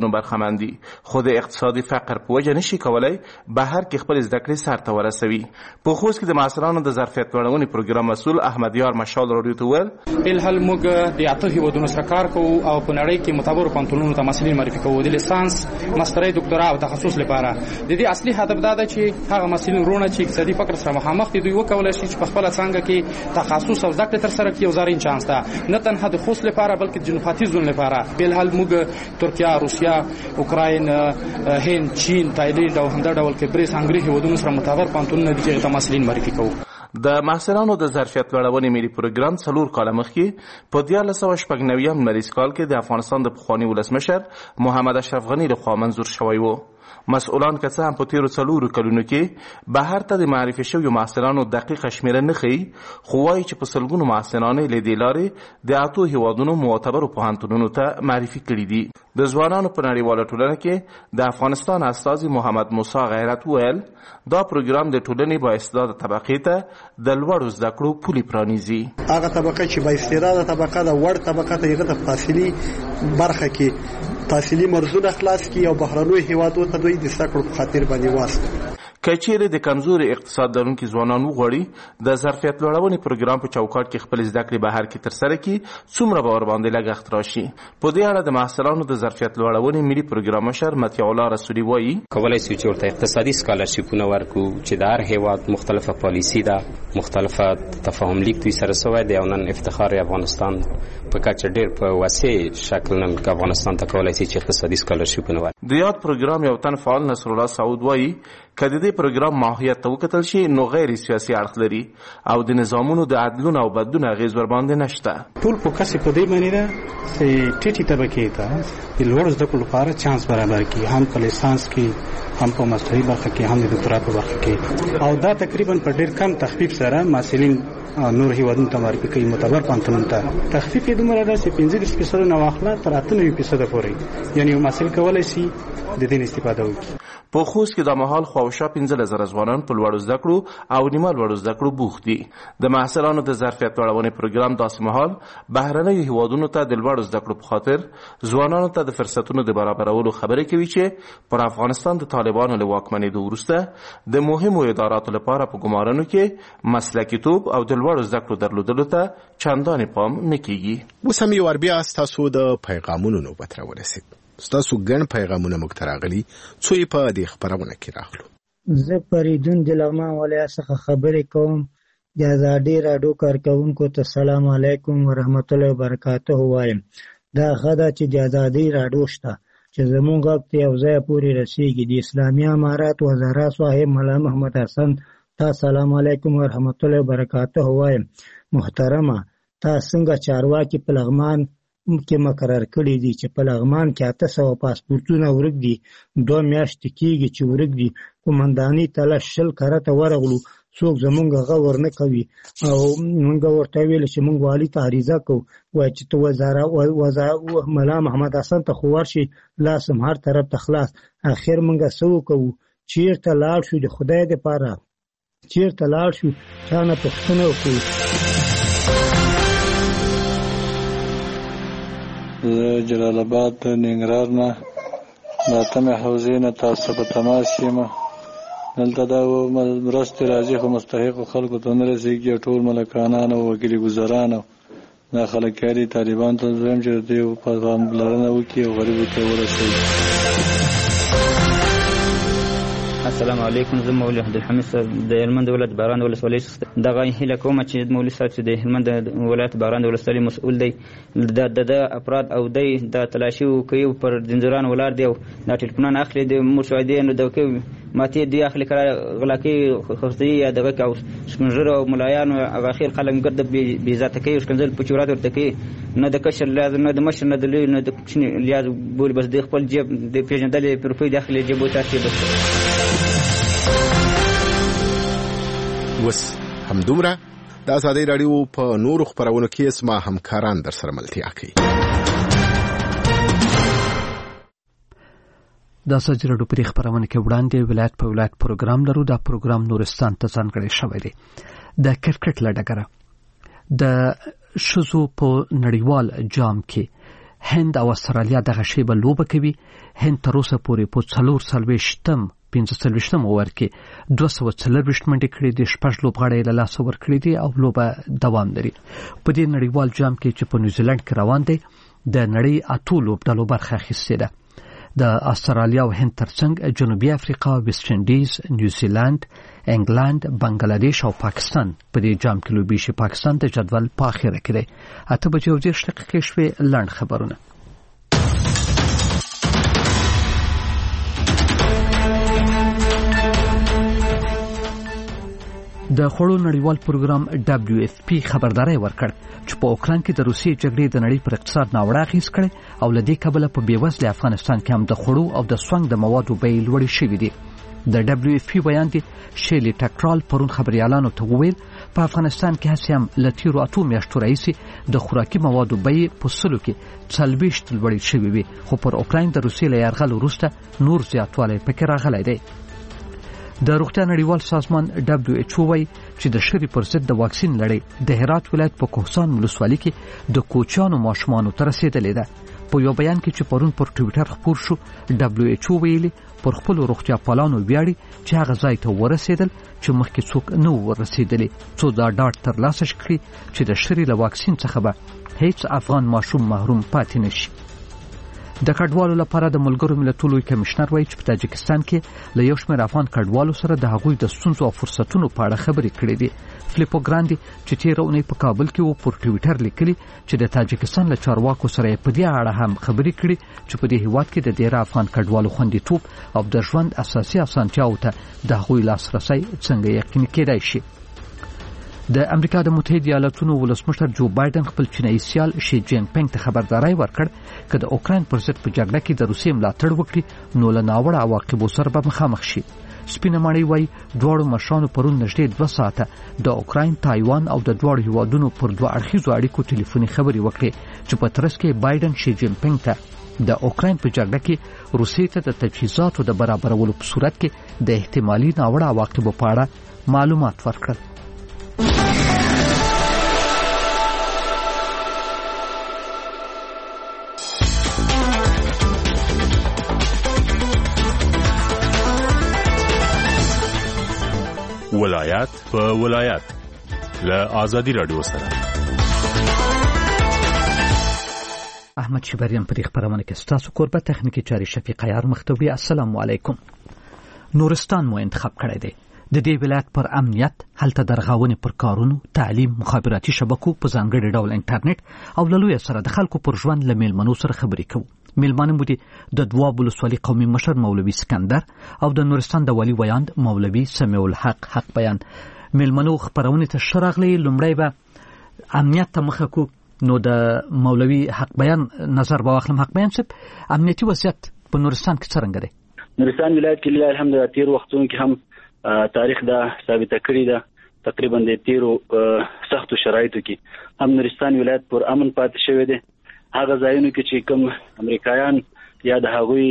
هیوادونو برخمن دي، خو د اقتصادي فقر په وجه نشي کولای بهر کې خپل زده کړې سرته ورسوي. په خوست کې د محصلانو د ظرفیت لوړونې پروګرام مسؤل احمد یار مشال راډیو ته وویل الحال موږ د اته هیوادونو سره کار کوو او په نړۍ کې معتبرو پوهنتونونو ته محصلین معرفي کوو د لیسانس، ماسترۍ، دکتورا او تخصص لپاره. د دې اصلي هدف دا ده چې هغه محصلین ورونه چې اقتصادي فقر سره مخامخ دي دوی وکولای شي چې په خپله څانګه کې تخصص او زده کړې ترسره کړي. یو زرین چانس ده نه تنها د خوست لپاره بلکې د جنوب ختیځ زون لپاره. بالحال موږ ترکیه، روسیه، اوکراین، هند، چین، تایلند او همدا ډول کپریس، هنګري هیوادونو سره معتبر پوهنتونونه دي چې ته محصلین معرفي کوو. د محصلانو د ظرفیت لوړونې ملي پروګرام څلور کاله مخکې په دیارلس سوه شپږ نوي لمریز کال کې د افغانستان د پخواني ولسمشر محمد اشرف غني لخوا منظور شوی و. مسؤلان که څه هم په تیرو څلورو کلونو کې بهر ته د معرفي شویو محصلانو دقیقه شمېره نه ښیي، خو وایي چې په سلګونو محصلان یې له دې لارې د اتو هیوادونو معتبرو پوهنتونونو ته معرفي کړي دي. د ځوانانو په نړیواله ټولنه کې د افغانستان استازي محمد موسی غیرت وویل دا پروګرام د ټولنې با استعداده طبقې ته د لوړو زده کړو پولې پرانیزي. هغه طبقه چې با استعداده طبقه د وړ طبقه ته هغه د فاصلي برخه کې تحصیلي مرزونه خلاص کی او بهرنوي هیوادو ته دوی د سکړو په خاطر باندې واسطه. کچېرې د کمزوري اقتصاد لرونکي ځوانان وغواړي د ظرفیت لوړونې پروګرام په چوکاټ کې خپل زده کړې بهر کې ترسره کړي، څومره به ورباندې لګښت راشي. په دې اړه د محصلانو د ظرفیت لوړونې ملي پروګرام مشر مطیع الله رسولي وایي کولای شو چې ورته اقتصادي سکالرشیپونه ورکړو چې د هر هیواد مختلفه پالیسي ده، مختلفه تفاهم لیک دوی سره سوی دی او نن افتخار افغانستان په کچه ډېر په وسیع شکل نن افغانستان ته کولای شي چې اقتصادي سکالرشیپونه ورکړي. د یاد پروګرام یو تن فعال نصر الله سعود وایي که د دې پروګرام ماهیت ته وکتل شي نو غیر سیاسي اړخ لري او د نظامونو د عدلون او بدلون اغیز ورباندې نشته. ټول فوکس په دې باندې ده چې ټیټي طبقې ته د لوړ زده کړو لپاره چانس برابر کړي، هم په لیسانس کې، هم په ماسترۍ برخه کې، هم د دکتورا په برخه کې. او دا تقریبا په ډېر کم تخفیف سره محصلین نور هیوادونو ته معرفي کوي، معتبر پوهنتونونو ته. تخفیف یې دومره ده چې پنځه دېرش فیصده نه واخله تر اته نوي فیصده پورې، یعنې یو محصل کولی شي د دې استفاده وکړي. په خوست کې د مهال خواوشا پنځلس زره ځوانان په لوړو زده کړو او نیمه لوړو زده کړو بوخت دي. د محصلانو د ظرفیت لوړونې پروګرام داسې مهال بهرنیو هیوادونو ته د لوړو زده کړو په خاطر ځوانانو ته د فرصتونو د برابرولو خبرې کوي چې پر افغانستان د طالبانو له واکمنېدو وروسته د مهمو اداراتو لپاره په ګمارنو کې مسلکیتوب او د لوړو زده کړو درلودلو ته چندانې پام نه کیږي. اوس هم یو ور بیا ستاسو د پیغامونو نوبت راورسېد. ستاسو ګڼ پیغامونه موږ ته راغلي، څو یې په دې خپرونه کې راغلو. زه فریدون د لغمان ولایت څخه خبرې کوم. د ازادي راډیو کارکوونکو ته سلام علیکم ورحمت الله وبرکاته وایم. دا ښه ده چې د ازادي راډیو شته چې زموږ غږ ته یو ځای پورې رسېږي. د اسلامي امارات وزارت صاحب ملا محمد حسن ته سلام علیکم ورحمت الله وبرکاته وایم. محترمه، تا څنګه چارواکي په لغمان کې مقرر کړی دي چې په لغمان کې اته سوه پاسپورتونه ورک دي، دوه میاشتې کېږي چې ورک دي. قومنداني ته شل کره ته ورغلو، څوک زمونږ هغه ورنه کوي او موږ ورته ویل چې موږ والي ته عریضه کوو. وایي چې ته وزارت ملا محمد حسن ته خو ورشي، لاس هم هر طرف ته خلاص. اخر موږ څه وکوو؟ چېرته لاړ شو؟ د خدای دپاره چېرته لاړ شو؟ چا نه پوښتنه وکړو. زه جلال آباد د ننګرهار نه د اتمې حوزې نه تاسو په تماس یم. دلته دا مرستې راځي خو مستحقو خلکو ته نه رسېږي. ټول ملکانان او وکیل ګزاران دا خلک کاري طالبان ته زویم چې د دوی پاملرنه وکړي او غریبو ته ورسوي. السلام علیکم. زه مولوي عبدالحمید صاحب د هلمند ولایت باران ولسوالۍ دغه هیله کوم چې مولوي صاحب چې د هلمند ولایت باران ولسوالۍ مسؤل دی د د افراد او دی د تلاشي کوي پر زنجیران ولاړ دی او دا ټلیفونان اخلي د مشاهدې نو د کوي ماتې دی اخلي کړه غلاکي خصوصي یا دغه او شکنجر او ملایان او اخر خلک ګرد بې ذاته کوي شکنجل په چورات ورته کوي. نه د کشر لازم، نه د مشر، نه د لوی، نه د کوچني لیاز بولي، بس د خپل جیب د پیژندلې پروفایل داخلي جیبو تاسې بس. وس همدومره د ازادي راډیو په نورو خپرونو کې اسما همکاران در سره ملتیا کوي. د ازادي راډیو په خپرونه کې وړاندې ولایت په ولایت پروګرام لرو. دا پروګرام نورستان ته ځانګړی شوی دی. د کرکټ له ډګره د ښځو په نړیوال جام کې هند او استرالیا دغه شی به لوبه کوي. هند تر اوسه پورې په څلور څلوېښتم پنځه څلوېښتم اوور کې دوه سوه څلرویشت منډې کړې دي، شپږ لوبغاړي یې له لاسه ورکړي دي او لوبه دوام لري. په دې نړیوال جام کې چې په نیوزیلند کې روان دی د نړۍ اتو لوبډلو برخه اخیستې ده. د استرالیا او هند ترڅنګ جنوبي افریقا، ویسټ انډیز، نیوزیلند، انګلند، بنگلاديش او پاکستان په دې جام کې لوبي شي. پاکستان د جدول په اخره کې دی. اته بجې او دېرش دقیقې شوې. لنډ خبرونه. د خوړو نړیوال پروګرام ډبلیو اف پی خبرداري ورکړ چې په اوکران کې د روسیې جګړې د نړۍ پر اقتصاد ناوړه اغېز کړی او له دې کبله په بېوزله افغانستان کې هم د خوړو او د سونګ د موادو بیې لوړې شوې دي. د ډبلیو اف پی بیان دی شیلی ټکرال پرون خبريالانو ته وویل په افغانستان کې هڅه هم له تیرو اتو میاشتو راهیسې د خوراکي موادو بیې په سلو کې څلوېښت لوړې شوې وي، خو پر اوکراین د روسیې له یرغل وروسته نور زیاتوالی پکې راغلی دی. د روغتیا نړیوال سازمان دبليو ایچ او وايي چې د شری پر ضد د واکسین لړۍ د هرات ولایت په کوهستان ولسوالۍ کې د کوچانو ماشومانو ته رسیدلې ده. په یو بیان کې چې پرون پر ټوئیټر خپور شو، دبليو ایچ او ویلي پر خپل روغتیا پالانو ویاړي چې هغه ځای ته ورسېدل چې مخکې څوک نه ورسېدلی، څو دا ډاډ ترلاسه کړي چې د شری له واکسین څخه به هیڅ افغان ماشوم محروم پاتې نشي. د کډوالو لپاره د ملګرو ملتونو کمشنر وایي چې په تاجکستان کې له یو شمېر افغان کډوالو سره د هغوی د ستونزو او فرصتونو په اړه خبرې کړې دي. فلیپو ګراندي چې تېره اونۍ په کابل کې و پر ټویټر لیکلي چې د تاجکستان له چارواکو سره یې په دې اړه هم خبرې کړې چې په دې هېواد کې د ډېره افغان کډوالو خوندیتوب او د ژوند اساسي اسانتیاوو ته د هغوی لاسرسی څنګه یقیني کېدای شي. د امریکا د متحده ایالاتونو ولسمشر جو بایدن خپل چینایي سیال شي جین پینګ ته خبرداري ورکړ چې د اوکراین پر ضد په جګړه کې د روسیې ملاتړ وکړي نو له ناوړه عواقبو سره به مخامخ شي. سپینه ماڼۍ وایي دواړو مشرانو پرون نږدې دوه ساعته د اوکراین، تایوان او د دواړو هیوادونو پر دوه اړخیزو اړیکو ټلیفوني خبرې وکړې چې په ترڅ کې بایدن شي جین پینګ ته د اوکراین په جګړه کې روسیې ته د تجهیزاتو د برابرولو په صورت کې د احتمالي ناوړه عواقبو په اړه معلومات ورکړل. ولایت په ولایت له آزادی رادیو سره احمد شبریان په خبرونه کې ستاسو کوربه تخنیکی چاري شفیق عیار مختوی. السلام علیکم. نورستان مو انتخاب کړی دی. د دې ولایت پر امنیت، هلته درغاونې پر کارونو، تعلیم، مخابراتي شبکو، په ځانګړي ډول انټرنیټ او له لوی سره د خلکو پر ژوند له میلمنو سره خبرې کوو. میلمانه مو دي د دواب ولسوالۍ قومي مشر مولوي سکندر او د نورستان د والي ویاند مولوي سمیع الحق حق بیان. میلمنو خبرونه ته شراغلي لومړی به امنیت ته مخه کو، نو د مولوي حق بیان نظر به واخلم. حق بیان صاحب، امنیتي وضعیت په نورستان کې څنګه دی؟ نورستان ولایت کې الحمدلله تیر وختونو کې هم تاریخ دا ثابته کړی ده، تقریبا د تیرو سختو شرایطو کې هم نورستان ولایت پر امن پاتې شوی دی. هغه ځایونو کې چې کوم امریکایان یا د هغوی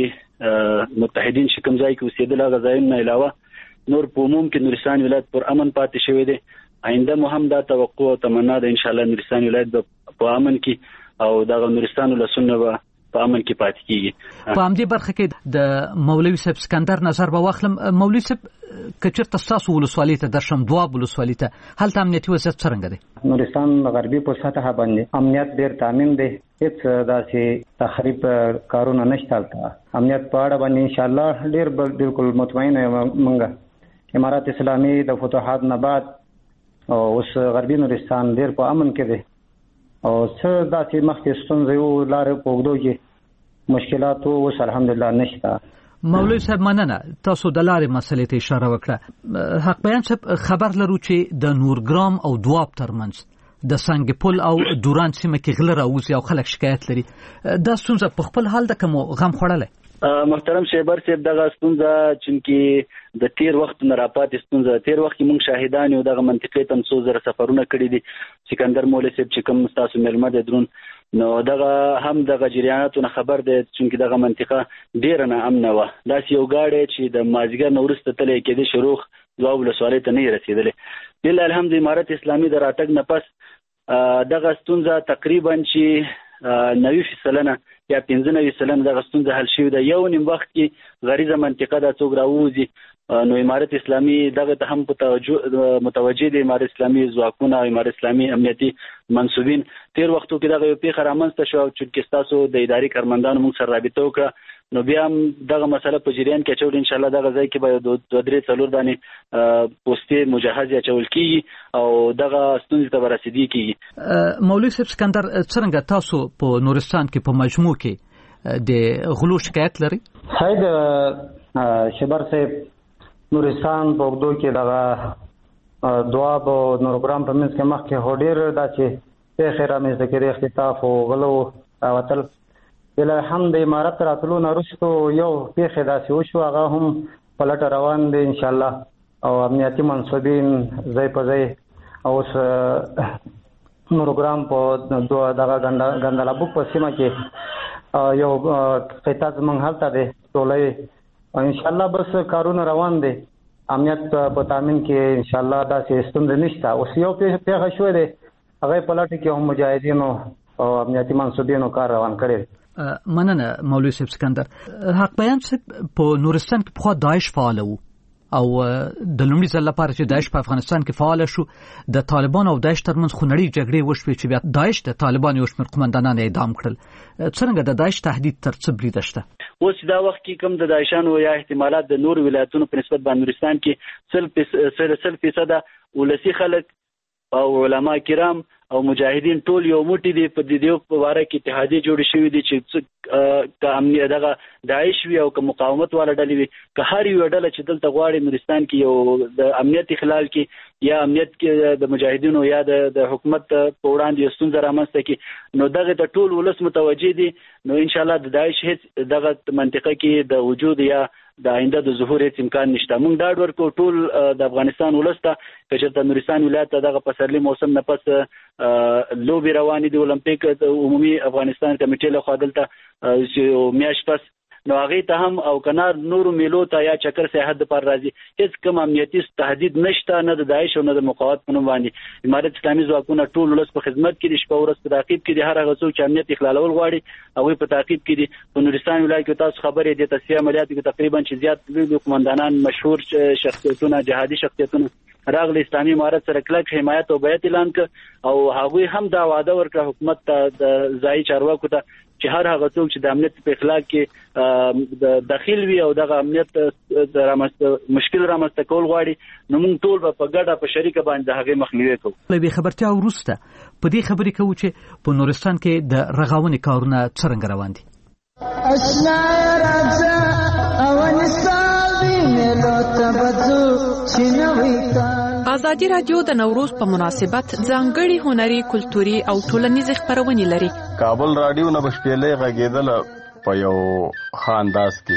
متحدین چې کوم ځای کې اوسېدل، هغه ځایونه علاوه نور په عموم کې نورستان ولایت پر امن پاتې شوی دی. آینده مو هم دا توقع او تمنا ده ان شاء الله نورستان ولایت په امن کې او دغه نورستان ولسونه به په امن کې پاتې کیږي. په همدې برخه کې د مولوي صاحب سکندر نظر به واخلم. مولوي صاحب، کچرته تاسو ولسوالۍ ته درشم، دواب ولسوالۍ ته، هلته امنیتي وضعیت څنګه دی؟ نورستان غربي په سطح باندې امنیت ډېر تامین دی، هیڅ داسې تخریب کارونه نشته. امنیت په اړه باندې ان شاء الله ډېر بالکل مطمئن یم. موږ امارات اسلامي د فتوحات نه بعد اوس غربي نورستان ډېر په امن کې دی او څه داسې مخکې ستونزې او لارې په اوږدو کې مشکلات اوس الحمدلله نشته. مولوي صاحب مننه، تاسو د لارې مسلې ته اشاره وکړه. حق بیان صاحب، خبر لرو چې د نورګرام او دواب ترمنځ د سنگ پل او دوران سیمه کې غله راوځي او خلک شکایت لري. دا ستونزه په خپل حال ده که مو غم خوړلی؟ محترم شیبر صاحب، دغه ستونزه چې د تیر وخت نه راپاتې ستونزه، تیر وخت کې موږ شاهدان یو، دغه منطقې ته څو زره سفرونه کړي دي. سکندر مولوي صاحب چې کوم تاسو مېلمه دی درون، نو دغه هم دغه جریاناتو نه خبر دی چې دغه منطقه ډیره نه امنه وه. داسې یو ګاډی چې د مازدیګر نه وروسته تللی کېدی شروع دوه ولسوالۍ ته نه یې رسېدلی. لله الحمد امارت اسلامي د راتګ نه پس دغه ستونزه تقریبا چې نوي سلنه یا پنځه نوي سلنه د غستون حل شوی د یو نیم وخت کې غریزه منطقه د څوک راوځي نو امارت اسلامي دغه ته هم په متوجه دي امارت اسلامي ځواکونه او امارت اسلامي امنیتي منسوبین تیر وختو کې دغه پیښه رامنځته شو چې تاسو د اداري کارمندانو موږ سره رابطه وکړه نو بیا هم دغه مسله په جریان کې چول ان شاء الله دغه ځای کې به دوه درې څلور دانې پوسټي مجهز یا چول کیږي او دغه ستونزې ته ورسېدي کیږي. مولوي صاحب سکندر څنګه تاسو په نورستان کې په مجموع کې د غلو شکایت لري؟ صاحب شبر صاحب نورستان په وګړو کې دغه دعا په نورګرام په منځ کې مخکې هډیر داسې په خیره مې ذکر اختطاف او غلو راوتل بل الحمد امارت راتلو نرستو یو پیښه داسې وشو هغه هم پلټ روان دي ان شاء الله او امنیتي منسوبین ځای په ځای او نورګرام په دوه دغه ګندلابو په سیمه کې یو قطاز منحل ته دي ټولې ان شاء الله بس کارونه روان دي امنیت په تامین کې ان شاء الله داسې ستونزې نشته اوس یو پیښه شوې ده هغه پلټ کې هم مجاهدینو او امنیتي منسوبینو کار روان کړی. مننه مولوي صاحب سکندر. حق بیان صاحب په نورستان کې پخوا داعش فعال وو او د لومړي ځل لپاره چې داعش په افغانستان کې فعال شو د طالبان او داعش ترمنځ خونړۍ جګړې وشوې چې بیا داعش د طالبان یو شمېر قومندانان اعدام کړل. څنګه د داعش تهدید تر څه بریده شته؟ اوس دا وخت کې کوم د داعشانو یا احتمالات د نور ولایتونو په نسبت باندې نورستان کې سل سل فیصد ولسی خلک او علما کرام او مجاهدین ټول یو موټی دي په دې په واره کې اتحادیه جوړ شوې دي چې که امنیت دغه داعش وي او که مقاومت والا ډلې وي که هر یو ډله چې دلته غواړي نورستان کې یو د امنیت خلال کې یا امنیت کې د مجاهدینو یا د حکومت په وړاندې ستونزه رامنځته کې نو دغه ته ټول ولس متوجه دي نو ان شاء الله د داعش هیڅ دغه منطقه کې د وجود یا د آینده د ظهور هیڅ امکان نشته. موږ ډاډ ورکو ټول د افغانستان ولسته که چېرته نورستان ولایت ته دغه پسرلي موسم نه پس لوبې روانې دي اولمپیک عمومي افغانستان کمیټې لخوا دلته چې میاشت پس نو هغه ته هم او کنار نورو میلو ته یا چکر سیاحت پر راځي هیڅ کوم امنیتي تهدید نشته نه د داعش او نه د مقاومت په نوم باندې امارت اسلامي ځواکونه ټول ولس په خدمت کې دي شپه ورځ په تعقیب کې دي هر هغه څوک چې امنیت اخلالول غواړي هغه په تعقیب کې دي. په نورستان ولایت کې تاسو خبرې دي تصفیه عملیاتو کې تقریبا چې زیات لوی قومندانان مشهور شخصیتونه جهادي شخصیتونه راغلي اسلامي امارت سره کلک حمایت او بیعت اعلان کړ او هغه هم دا وعده ورکړه حکومت ته د ځای چارواکو ته چې هر هغه څوک چې د امنیت په اخلاق کې د داخل وي او دغه امنیت د رامنځته مشکل رامنځته کول غواړي نو موږ ټول په ګډه په شریکه باندې د هغې مخنیوی کوو. له بې خبرتیا وروسته په دې خبرې کوو چې په نورستان کې د رغونې کارونه څرنګه روان دي. ازادي راډیو د نوروز په مناسبت ځانګړي هنري کلتوري او ټولنیزې خپرونې لري. کابل راډیو نه بشپېلې غږېدله په یو ښه انداز کې.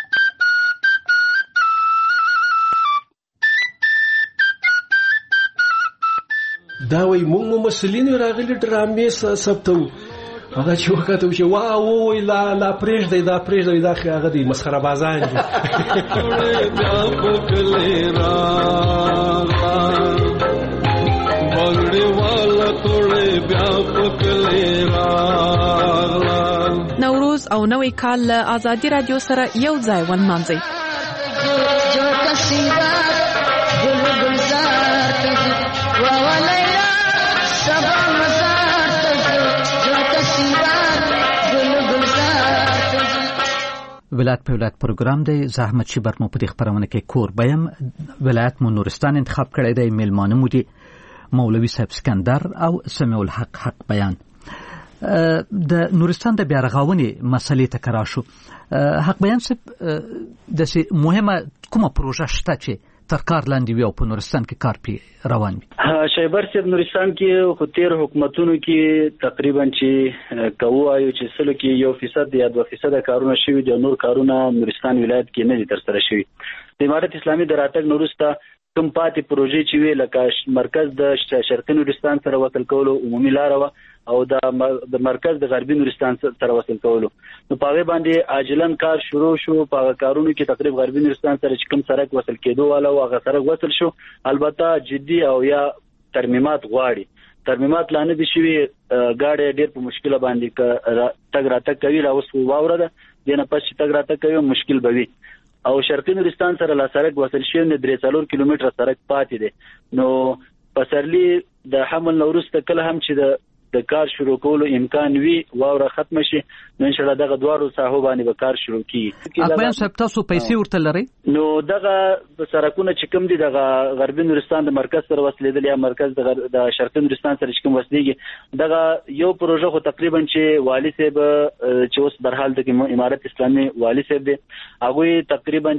دا وایي موږ مو مسلین راغلي ډرامې ثبتو هغه چې وکړه چې واه وای لا لا پرېږدئ دا پرېږدئ دا هغه دی مسخره بازان دي. نوروز او نوی کال له ازادي راډیو سره یو ځای ونمانځئ. ولایت په ولایت پروګرام دی. زحمت شي برمو په دې خبرونه کې کور بیم ولایت مو نورستان انتخاب کړی دی. میلمانه مو دي مولوي صاحب سکندر او سمیع الحق حق بیان. د نورستان د بیا رغونې مسلې ته کرا شو. حق بیان صاحب د مهمه کومه پروژه شته چې تر کار لاندې وي او په نورستان کې کار پی روان وي؟ شایبر صاحب نورستان کې خو تیر حکومتونو کې تقریبا چې کوو آیو چې سلو کې یو فیصد یا دوه فیصد کارونه شوي دي نور کارونه نورستان ولایت کې نه دي ترسره شوي. د امارت اسلامي د راتګ نورسته کوم پاتې پروژې چې وی لکه مرکز د شرقي نورستان سره وصل کولو عمومي لار و او د مرکز د غربي نورستان سره وصل کولو نو په هغه باندې عاجلن کار شروع شو. په کارونو کې تقریبا غربي نورستان سره چې کوم سړک وصل کېدو والا او هغه سره وصل شو البته جدي او یا ترمیمات غواړي ترمیمات لا نه دي شوي ګاډي ډېر په مشکله باندې تګ راتګ کوي. لا اوس واوره ده دنه پس چې تګ راتګ کوي مشکل به وي. او شرقي نورستان سره لا سړک وصل شوی نه درې څلور کیلومتره سړک پاتې دی. نو پسرلی د حمل نورسته کله هم چې د د کار شروع کولو امکان وي واوره ختم شي نو ان شاء الله دغه دوارو ساحو باندې به کار شروع کیږي. اکبر صاحب تاسو پیسې ورته لرئ؟ نو دغه سرکونه چې کوم دي دغه غربي نورستان د مرکز سره وصلېدل یا مرکز د شرقي نورستان سره چې کوم وصلېږي دغه یو پروژه خو تقریبا چې والی صاحب چې اوس برحال د امارت اسلامي والی صاحب دی هغه تقریبا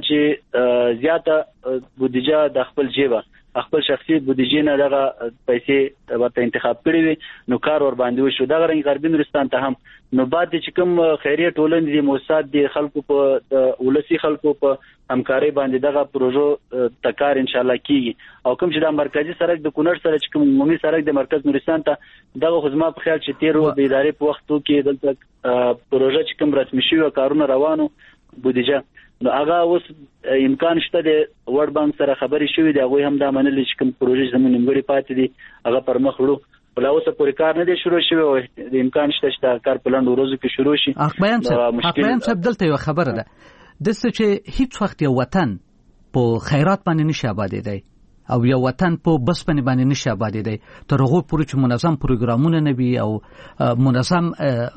چې زیاته بودیجه د خپل جیبه خپل شخصي بودیجې نه دغه پیسې ورته انتخاب کړې وي نو کار ور باندې وشو. دغه رنګ غربي نورستان ته هم نو بعد چې کوم خیریه ټولنې دي موساد دي خلکو په ولسی خلکو په همکاري باندې دغه پروژو تکار ان شاء الله کیږي. او کوم چې د مرکزی سړک د کونړ سره چې کوم عمومي سړک د مرکز نورستان ته دغه خدمات په خیال چې تیرو د ادارې په وختو کې دلته پروژه چې کوم رسمي شوی کارونه روانو بودیجه نو هغه اوس امکان شته د ورډ بانک سره خبرې شوې دي هغه هم دا منل چې کوم پروژې زموږ نیمګړي پاتې دي هغه پر مخ وړو بل اوس پورې کار نه دی شروع شوی او د امکان شته چې کار په لاندې ورځو کې شروع شي. اخبار صاحب اخبار صاحب دلته یو خبره ده د څه چې هیڅ وخت یو وطن په خیرات باندې نشي آباد دی او یو وطن په بس باندې نشي آباد دی تر هغه پورې چې منظم پروګرامونه نه وي او منظم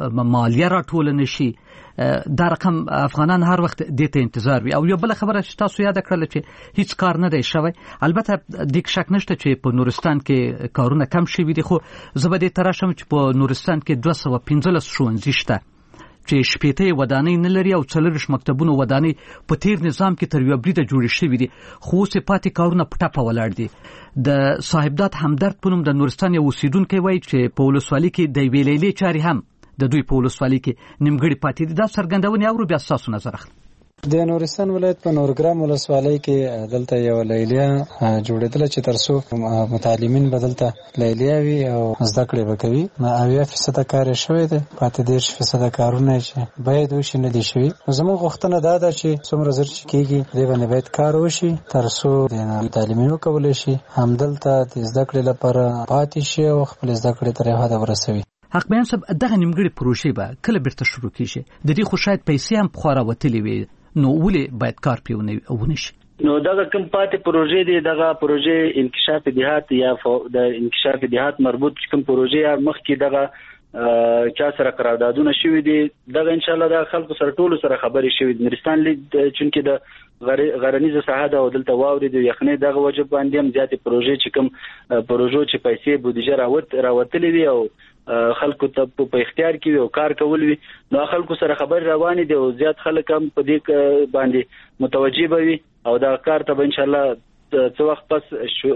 مالیه راټول نشي دا رقم افغانان هر وخت د ته انتظار وي. او یو بل خبره چې تاسو یاد کړل چې هیڅ کار نه دی شوی البته د شک نشته چې په نورستان کې کارونه کم شوي دي خو زبده تراشم چې په نورستان کې دوه سوه پنځلس ښوونځي شته چې شپېته ودانۍ نه لري او څلورش مکتبونه ودانۍ په تیر نظام کې تر یو بریده جوړ شوي دي خو اوس پاتې کارونه په ټاپه ولاړ دي. د صاحبداد همدرد په نوم د نورستان یو اوسیدونکی وایي چې په ولسوالۍ کې د یوې لیلې چارې هم د دوی په ولسوالۍ کې نیمګړي پاتې دي. دا څرګندونې اورو بیا ستاسو نظر اخلم. د نورستان ولایت په نورګرام ولسوالۍ کې دلته یو لیلیه جوړېدله چې تر څو متعلمین به دلته لیلیه وي او زده کړې به کوي. اویا فیصده کار یې شوی دی پاتې دېرش فیصده کارونه چې باید وشي نه دي شوي. زموږ غوښتنه دا ده چې څومره زر چې کېږي دې باندې باید کار وشي تر څو د متعلمین وکولی شي همدلته د زده کړې لپاره پاتې شي او خپل زده کړې تر یو حده ورسوي. حق بیان صاحب دغه نیمګړي پروژې به کله بیرته شروع کیږي؟ د دې خو شاید پیسې هم خورا وتلې وي نو ولې باید کار پیونه ونشي؟ نو دغه کوم پاتې پروژې دي دغه پروژې انکشاف دیهات یا د انکشاف دیهات مربوط کوم پروژې مخکې دغه چا سره قراردادونه شوي دي دغه ان شاء الله د خلکو سره ټولو سره خبرې شوي دي. نورستان لیگ چونکې د غرنیزه ساحه ده او دلته واوري د یخنۍ دغه وجه باندې هم زیاتې پروژې چې کوم پروژو چې پیسې بودیجه راوت راوتلې وي او خلکو ته په اختیار کې او کار کول وي نو خلکو سره خبر روانې دي او زیات خلک هم په دې باندې متوجي به وي او دا کار ته ان شاء الله څو وخت پس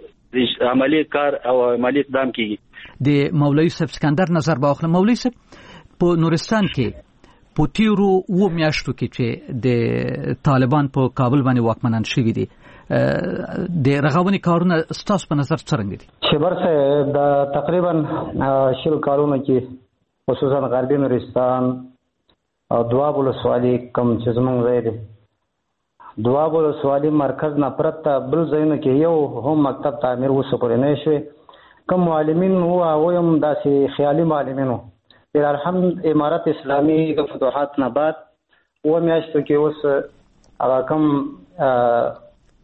د عملی کار او عملی اقدام کیږي. د مولوي صاحب سکندر نظر باخله. مولوي صاحب په نورستان کې په تیرو و میاشتو کې چې د طالبان په کابل باندې واکمنان شوي دي د رغونې کارونه ستاسو په نظر څرنګه دي؟ شبر صاحب دا تقریبا شل کارونه کې خصوصا غربي نورستان او دواب ولسوالۍ کوم چې زمونږ ځای دی دواب ولسوالۍ مرکز نه پرته بل ځایونه کې یو هم مکتب تعمیر اوسه پورې نه شوی. کوم معلمین وو هغوی هم داسې خیالي معلمین وو. الحمد امارت اسلامي د فتوحات نه بعد اوه میاشتو کې اوس هغه کوم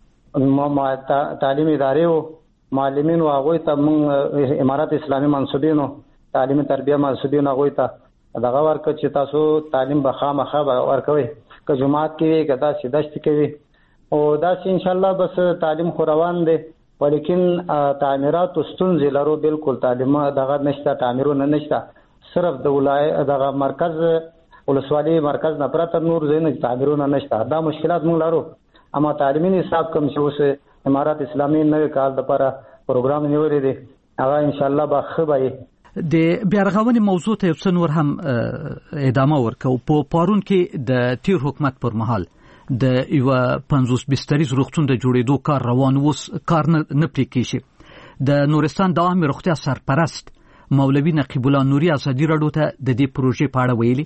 تعلیم ادارې وو معلمین و هغوی ته موږ امارت اسلامي منصوبینو تعلیم تربیه منصوبینو هغوی ته دغه ورکړه چې تاسو تعلیم به خامخا ورکوئ که جماعت کې وي که داسې دشت کې وي او داسې انشاءالله بس تعلیم خو روان دی ولیکن تعمیراتو ستونزې لرو بالکل تعلیم دغه نشته تعمیرونه نشته صرف د ولایت دغه مرکز ولسوالۍ مرکز نه پرته نور ځایونه تعمیرونه نشته. دا مشکلات موږ لرو اما تعلیمي نصاب کوم چې اوس امارت اسلامي نوې کال لپاره پروګرام نیولې دي هغه ان شاء الله به ښه وي. د بیا رغونې موضوع ته یو څه نور هم ادامه ورکو. په پارون کې د تیر حکومت پر مهال د یو پنځوس بستریز روغتون د جوړېدو کار روان اوس کار نه پرې کېږي. د نورستان د عامې روغتیا سرپرست مولوي نقیب الله نوري ازادي راډیو ته د دې پروژې په اړه ویلي.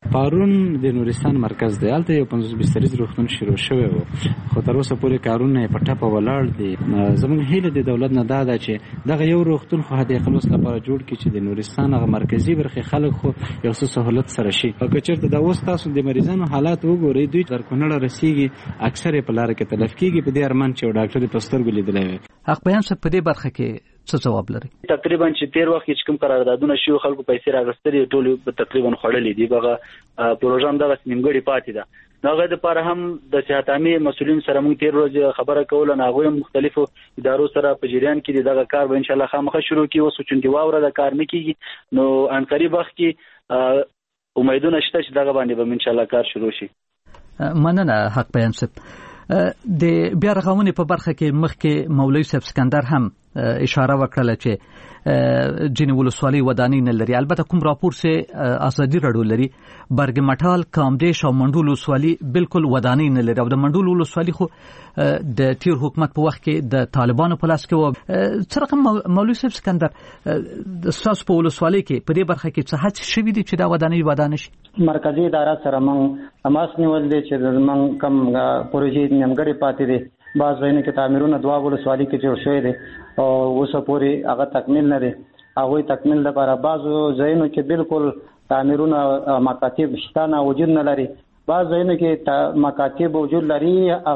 پارون د نورستان مرکز دی، هلته یو پنځوس بستریز روغتون شروع شوی و، خو تر اوسه پورې کارونه په ټپه ولاړ دي. زموږ هیله د دولت نه دا ده چې دغه یو روغتون خو حد اقل اوس لپاره جوړ کړي چې د نورستان هغه مرکزي برخې خلک خو یو څه سهولت سره شي. که چېرته دا اوس تاسو د مریضانو حالات وګورئ، دوی تر کونړه رسېږي، اکثر یې په لاره کې تلف کېږي، په دې ارمان چې یو ډاکټر یې په سترګو لیدلی وي. حق بیان صاحب په دې برخه کې څه جواب لري؟ تقریبا چې تیر وخت کې کوم قراردادونه شوي خلکو پیسې راغستلې ټول تقریبا خوړلې دي. هغه پروژه هم دغه نیمګړې پاتې ده. هغه لپاره هم د صحت عامه مسؤلین سره موږ تیر ورځ خبره کوله، نه هغه مختلفو ادارو سره په جریان کې دغه کار به ان شاء الله خامخا شروع کیږي. اوس چې واوره د کار نه کیږي، نو ان قریب وخت کې امیدونه شته چې دغه باندې به ان شاء الله کار شروع شي. مننه حق بیان صاحب. د بیا رغونې په برخه کې مخکې مولوي صاحب سکندر هم اشاره وکړه چې ځینې ولسوالۍ ودانۍ نه لري. البته کوم راپور چې ازادي راډیو لري، برګ مټال، کامدیش او منډول ولسوالۍ بالکل ودانۍ نه لري، او د منډول ولسوالۍ خو د تیر حکومت په وخت کې د طالبانو په لاس کې و. څه رقم مولوي صاحب سکندر د ستاسو په ولسوالۍ کې په دې برخه کې څه هڅې شوي دي چې دا ودانۍ ودانه شي؟ مرکزي اداره سره موږ تماس نیول دی چې موږ کوم پروژې نیمګړې پاتې دي. بعض ځایونو کې تعمیرونه دوه ولسوالۍ کې جوړ شوي دي او اوسه پورې هغه تکمیل نه دي. هغوی تکمیل لپاره بعضو ځایونو کې بالکل تعمیرونه مکاتب شته نه، وجود نه لري. بعض ځایونو کې مکاتب وجود لري.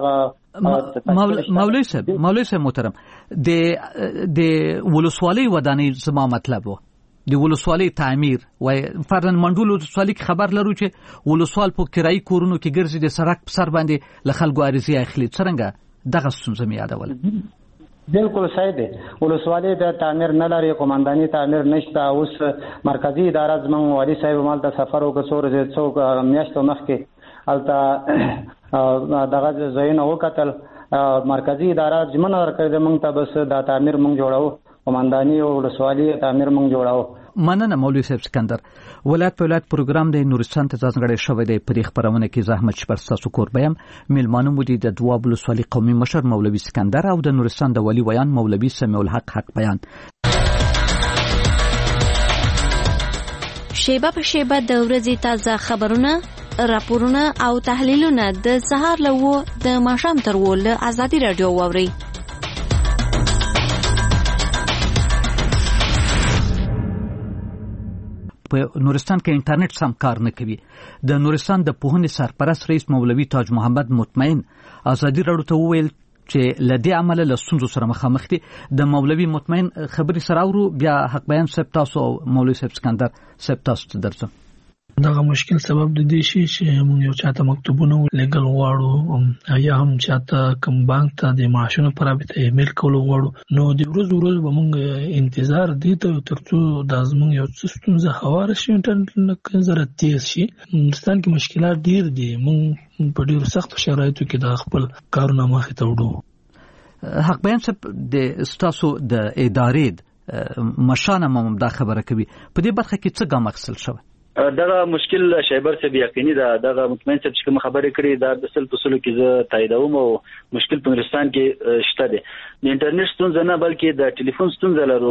هغه مولوي صاحب مولوي صاحب محترم، د د ولسوالۍ ودانۍ زما مطلب و د ولسوالۍ تعمیر. وای فرضاً منډول ولسوالۍ کې خبر لرو چې ولسوال په کرایي کورونو کې ګرځي، د سړک په سر باندې له خلکو عریضې اخلي. څرنګه دغه ستونزه مې یادول؟ بالکل صحیح دی. ولسوالۍ د تعمیر نه لري، قومنداني تعمیر نشته. اوس مرکزي اداره زموږ والي صاحب مالته سفر وکړ، څو ورځې څو میاشتو مخکې هلته دغه ځایونه وکتل. مرکزي اداره ژمنه ورکړې ده موږ ته، بس دا تعمیر موږ جوړو، قومنداني او ولسوالۍ تعمیر موږ جوړو. مننه مولوي صاحب سکندر. ولایت په ولایت پروګرام د نورستان ته ځانګړی شوی دی. په دې خپرونه کې زحمت شپر ستاسو کوربه یم. میلمانه مو دي د دواب ولسوالۍ قومي مشر مولوي سکندر او د نورستان د ولي ویان مولوي سمیع الحق حق بیان. شیبه په شیبه د ورځې تازه خبرونه، راپورونه او تحلیلونه د سهار له وو د ماښام تر وو له ازادي راډیو واورئ. په نورستان کې انټرنیټ سم کار نه کوي. د نورستان د پوهنې سرپرست رئیس مولوي تاج محمد مطمئن ازادي راډیو ته وویل چې لدې عمله له ستونزو سره مخامخ دي. د مولوي مطمئن خبري سره اورو، بیا حق بیان صاحب تاسو او مولوي صاحب سکندر صاحب تاسو ته درځم. دغه مشکل سبب د دې شي چې موږ یو چاته مکتوبونه لګل غواړو، یا هم چاته کوم بانک ته د معاشونو پر رابطه ایمیل کول غواړو، نو د ورځ ورځ به موږ انتظار دي ته ترڅو د زموږ یو څه ستونزه هواره شي، انټرنیټ نه زره تیز شي. هندوستان کې مشکلات ډیر دي، موږ په ډیرو سختو شرایطو کې د خپل کارونه مخې ته وړو. حق بیان صاحب د ستاسو د ادارې مشانه مو دا خبره کوي، په دې برخه کې څه ګام اخیستل شوی؟ دغه مشکل شیبر صاحب یقیني ده. دغه مطمئن صاحب چې کوم خبرې کړې دا د سل پسلو کې زه تاییدوم، او مشکل په نورستان کې شته دی. د انټرنیټ ستونزه نه بلکې د ټلیفون ستونزه لرو.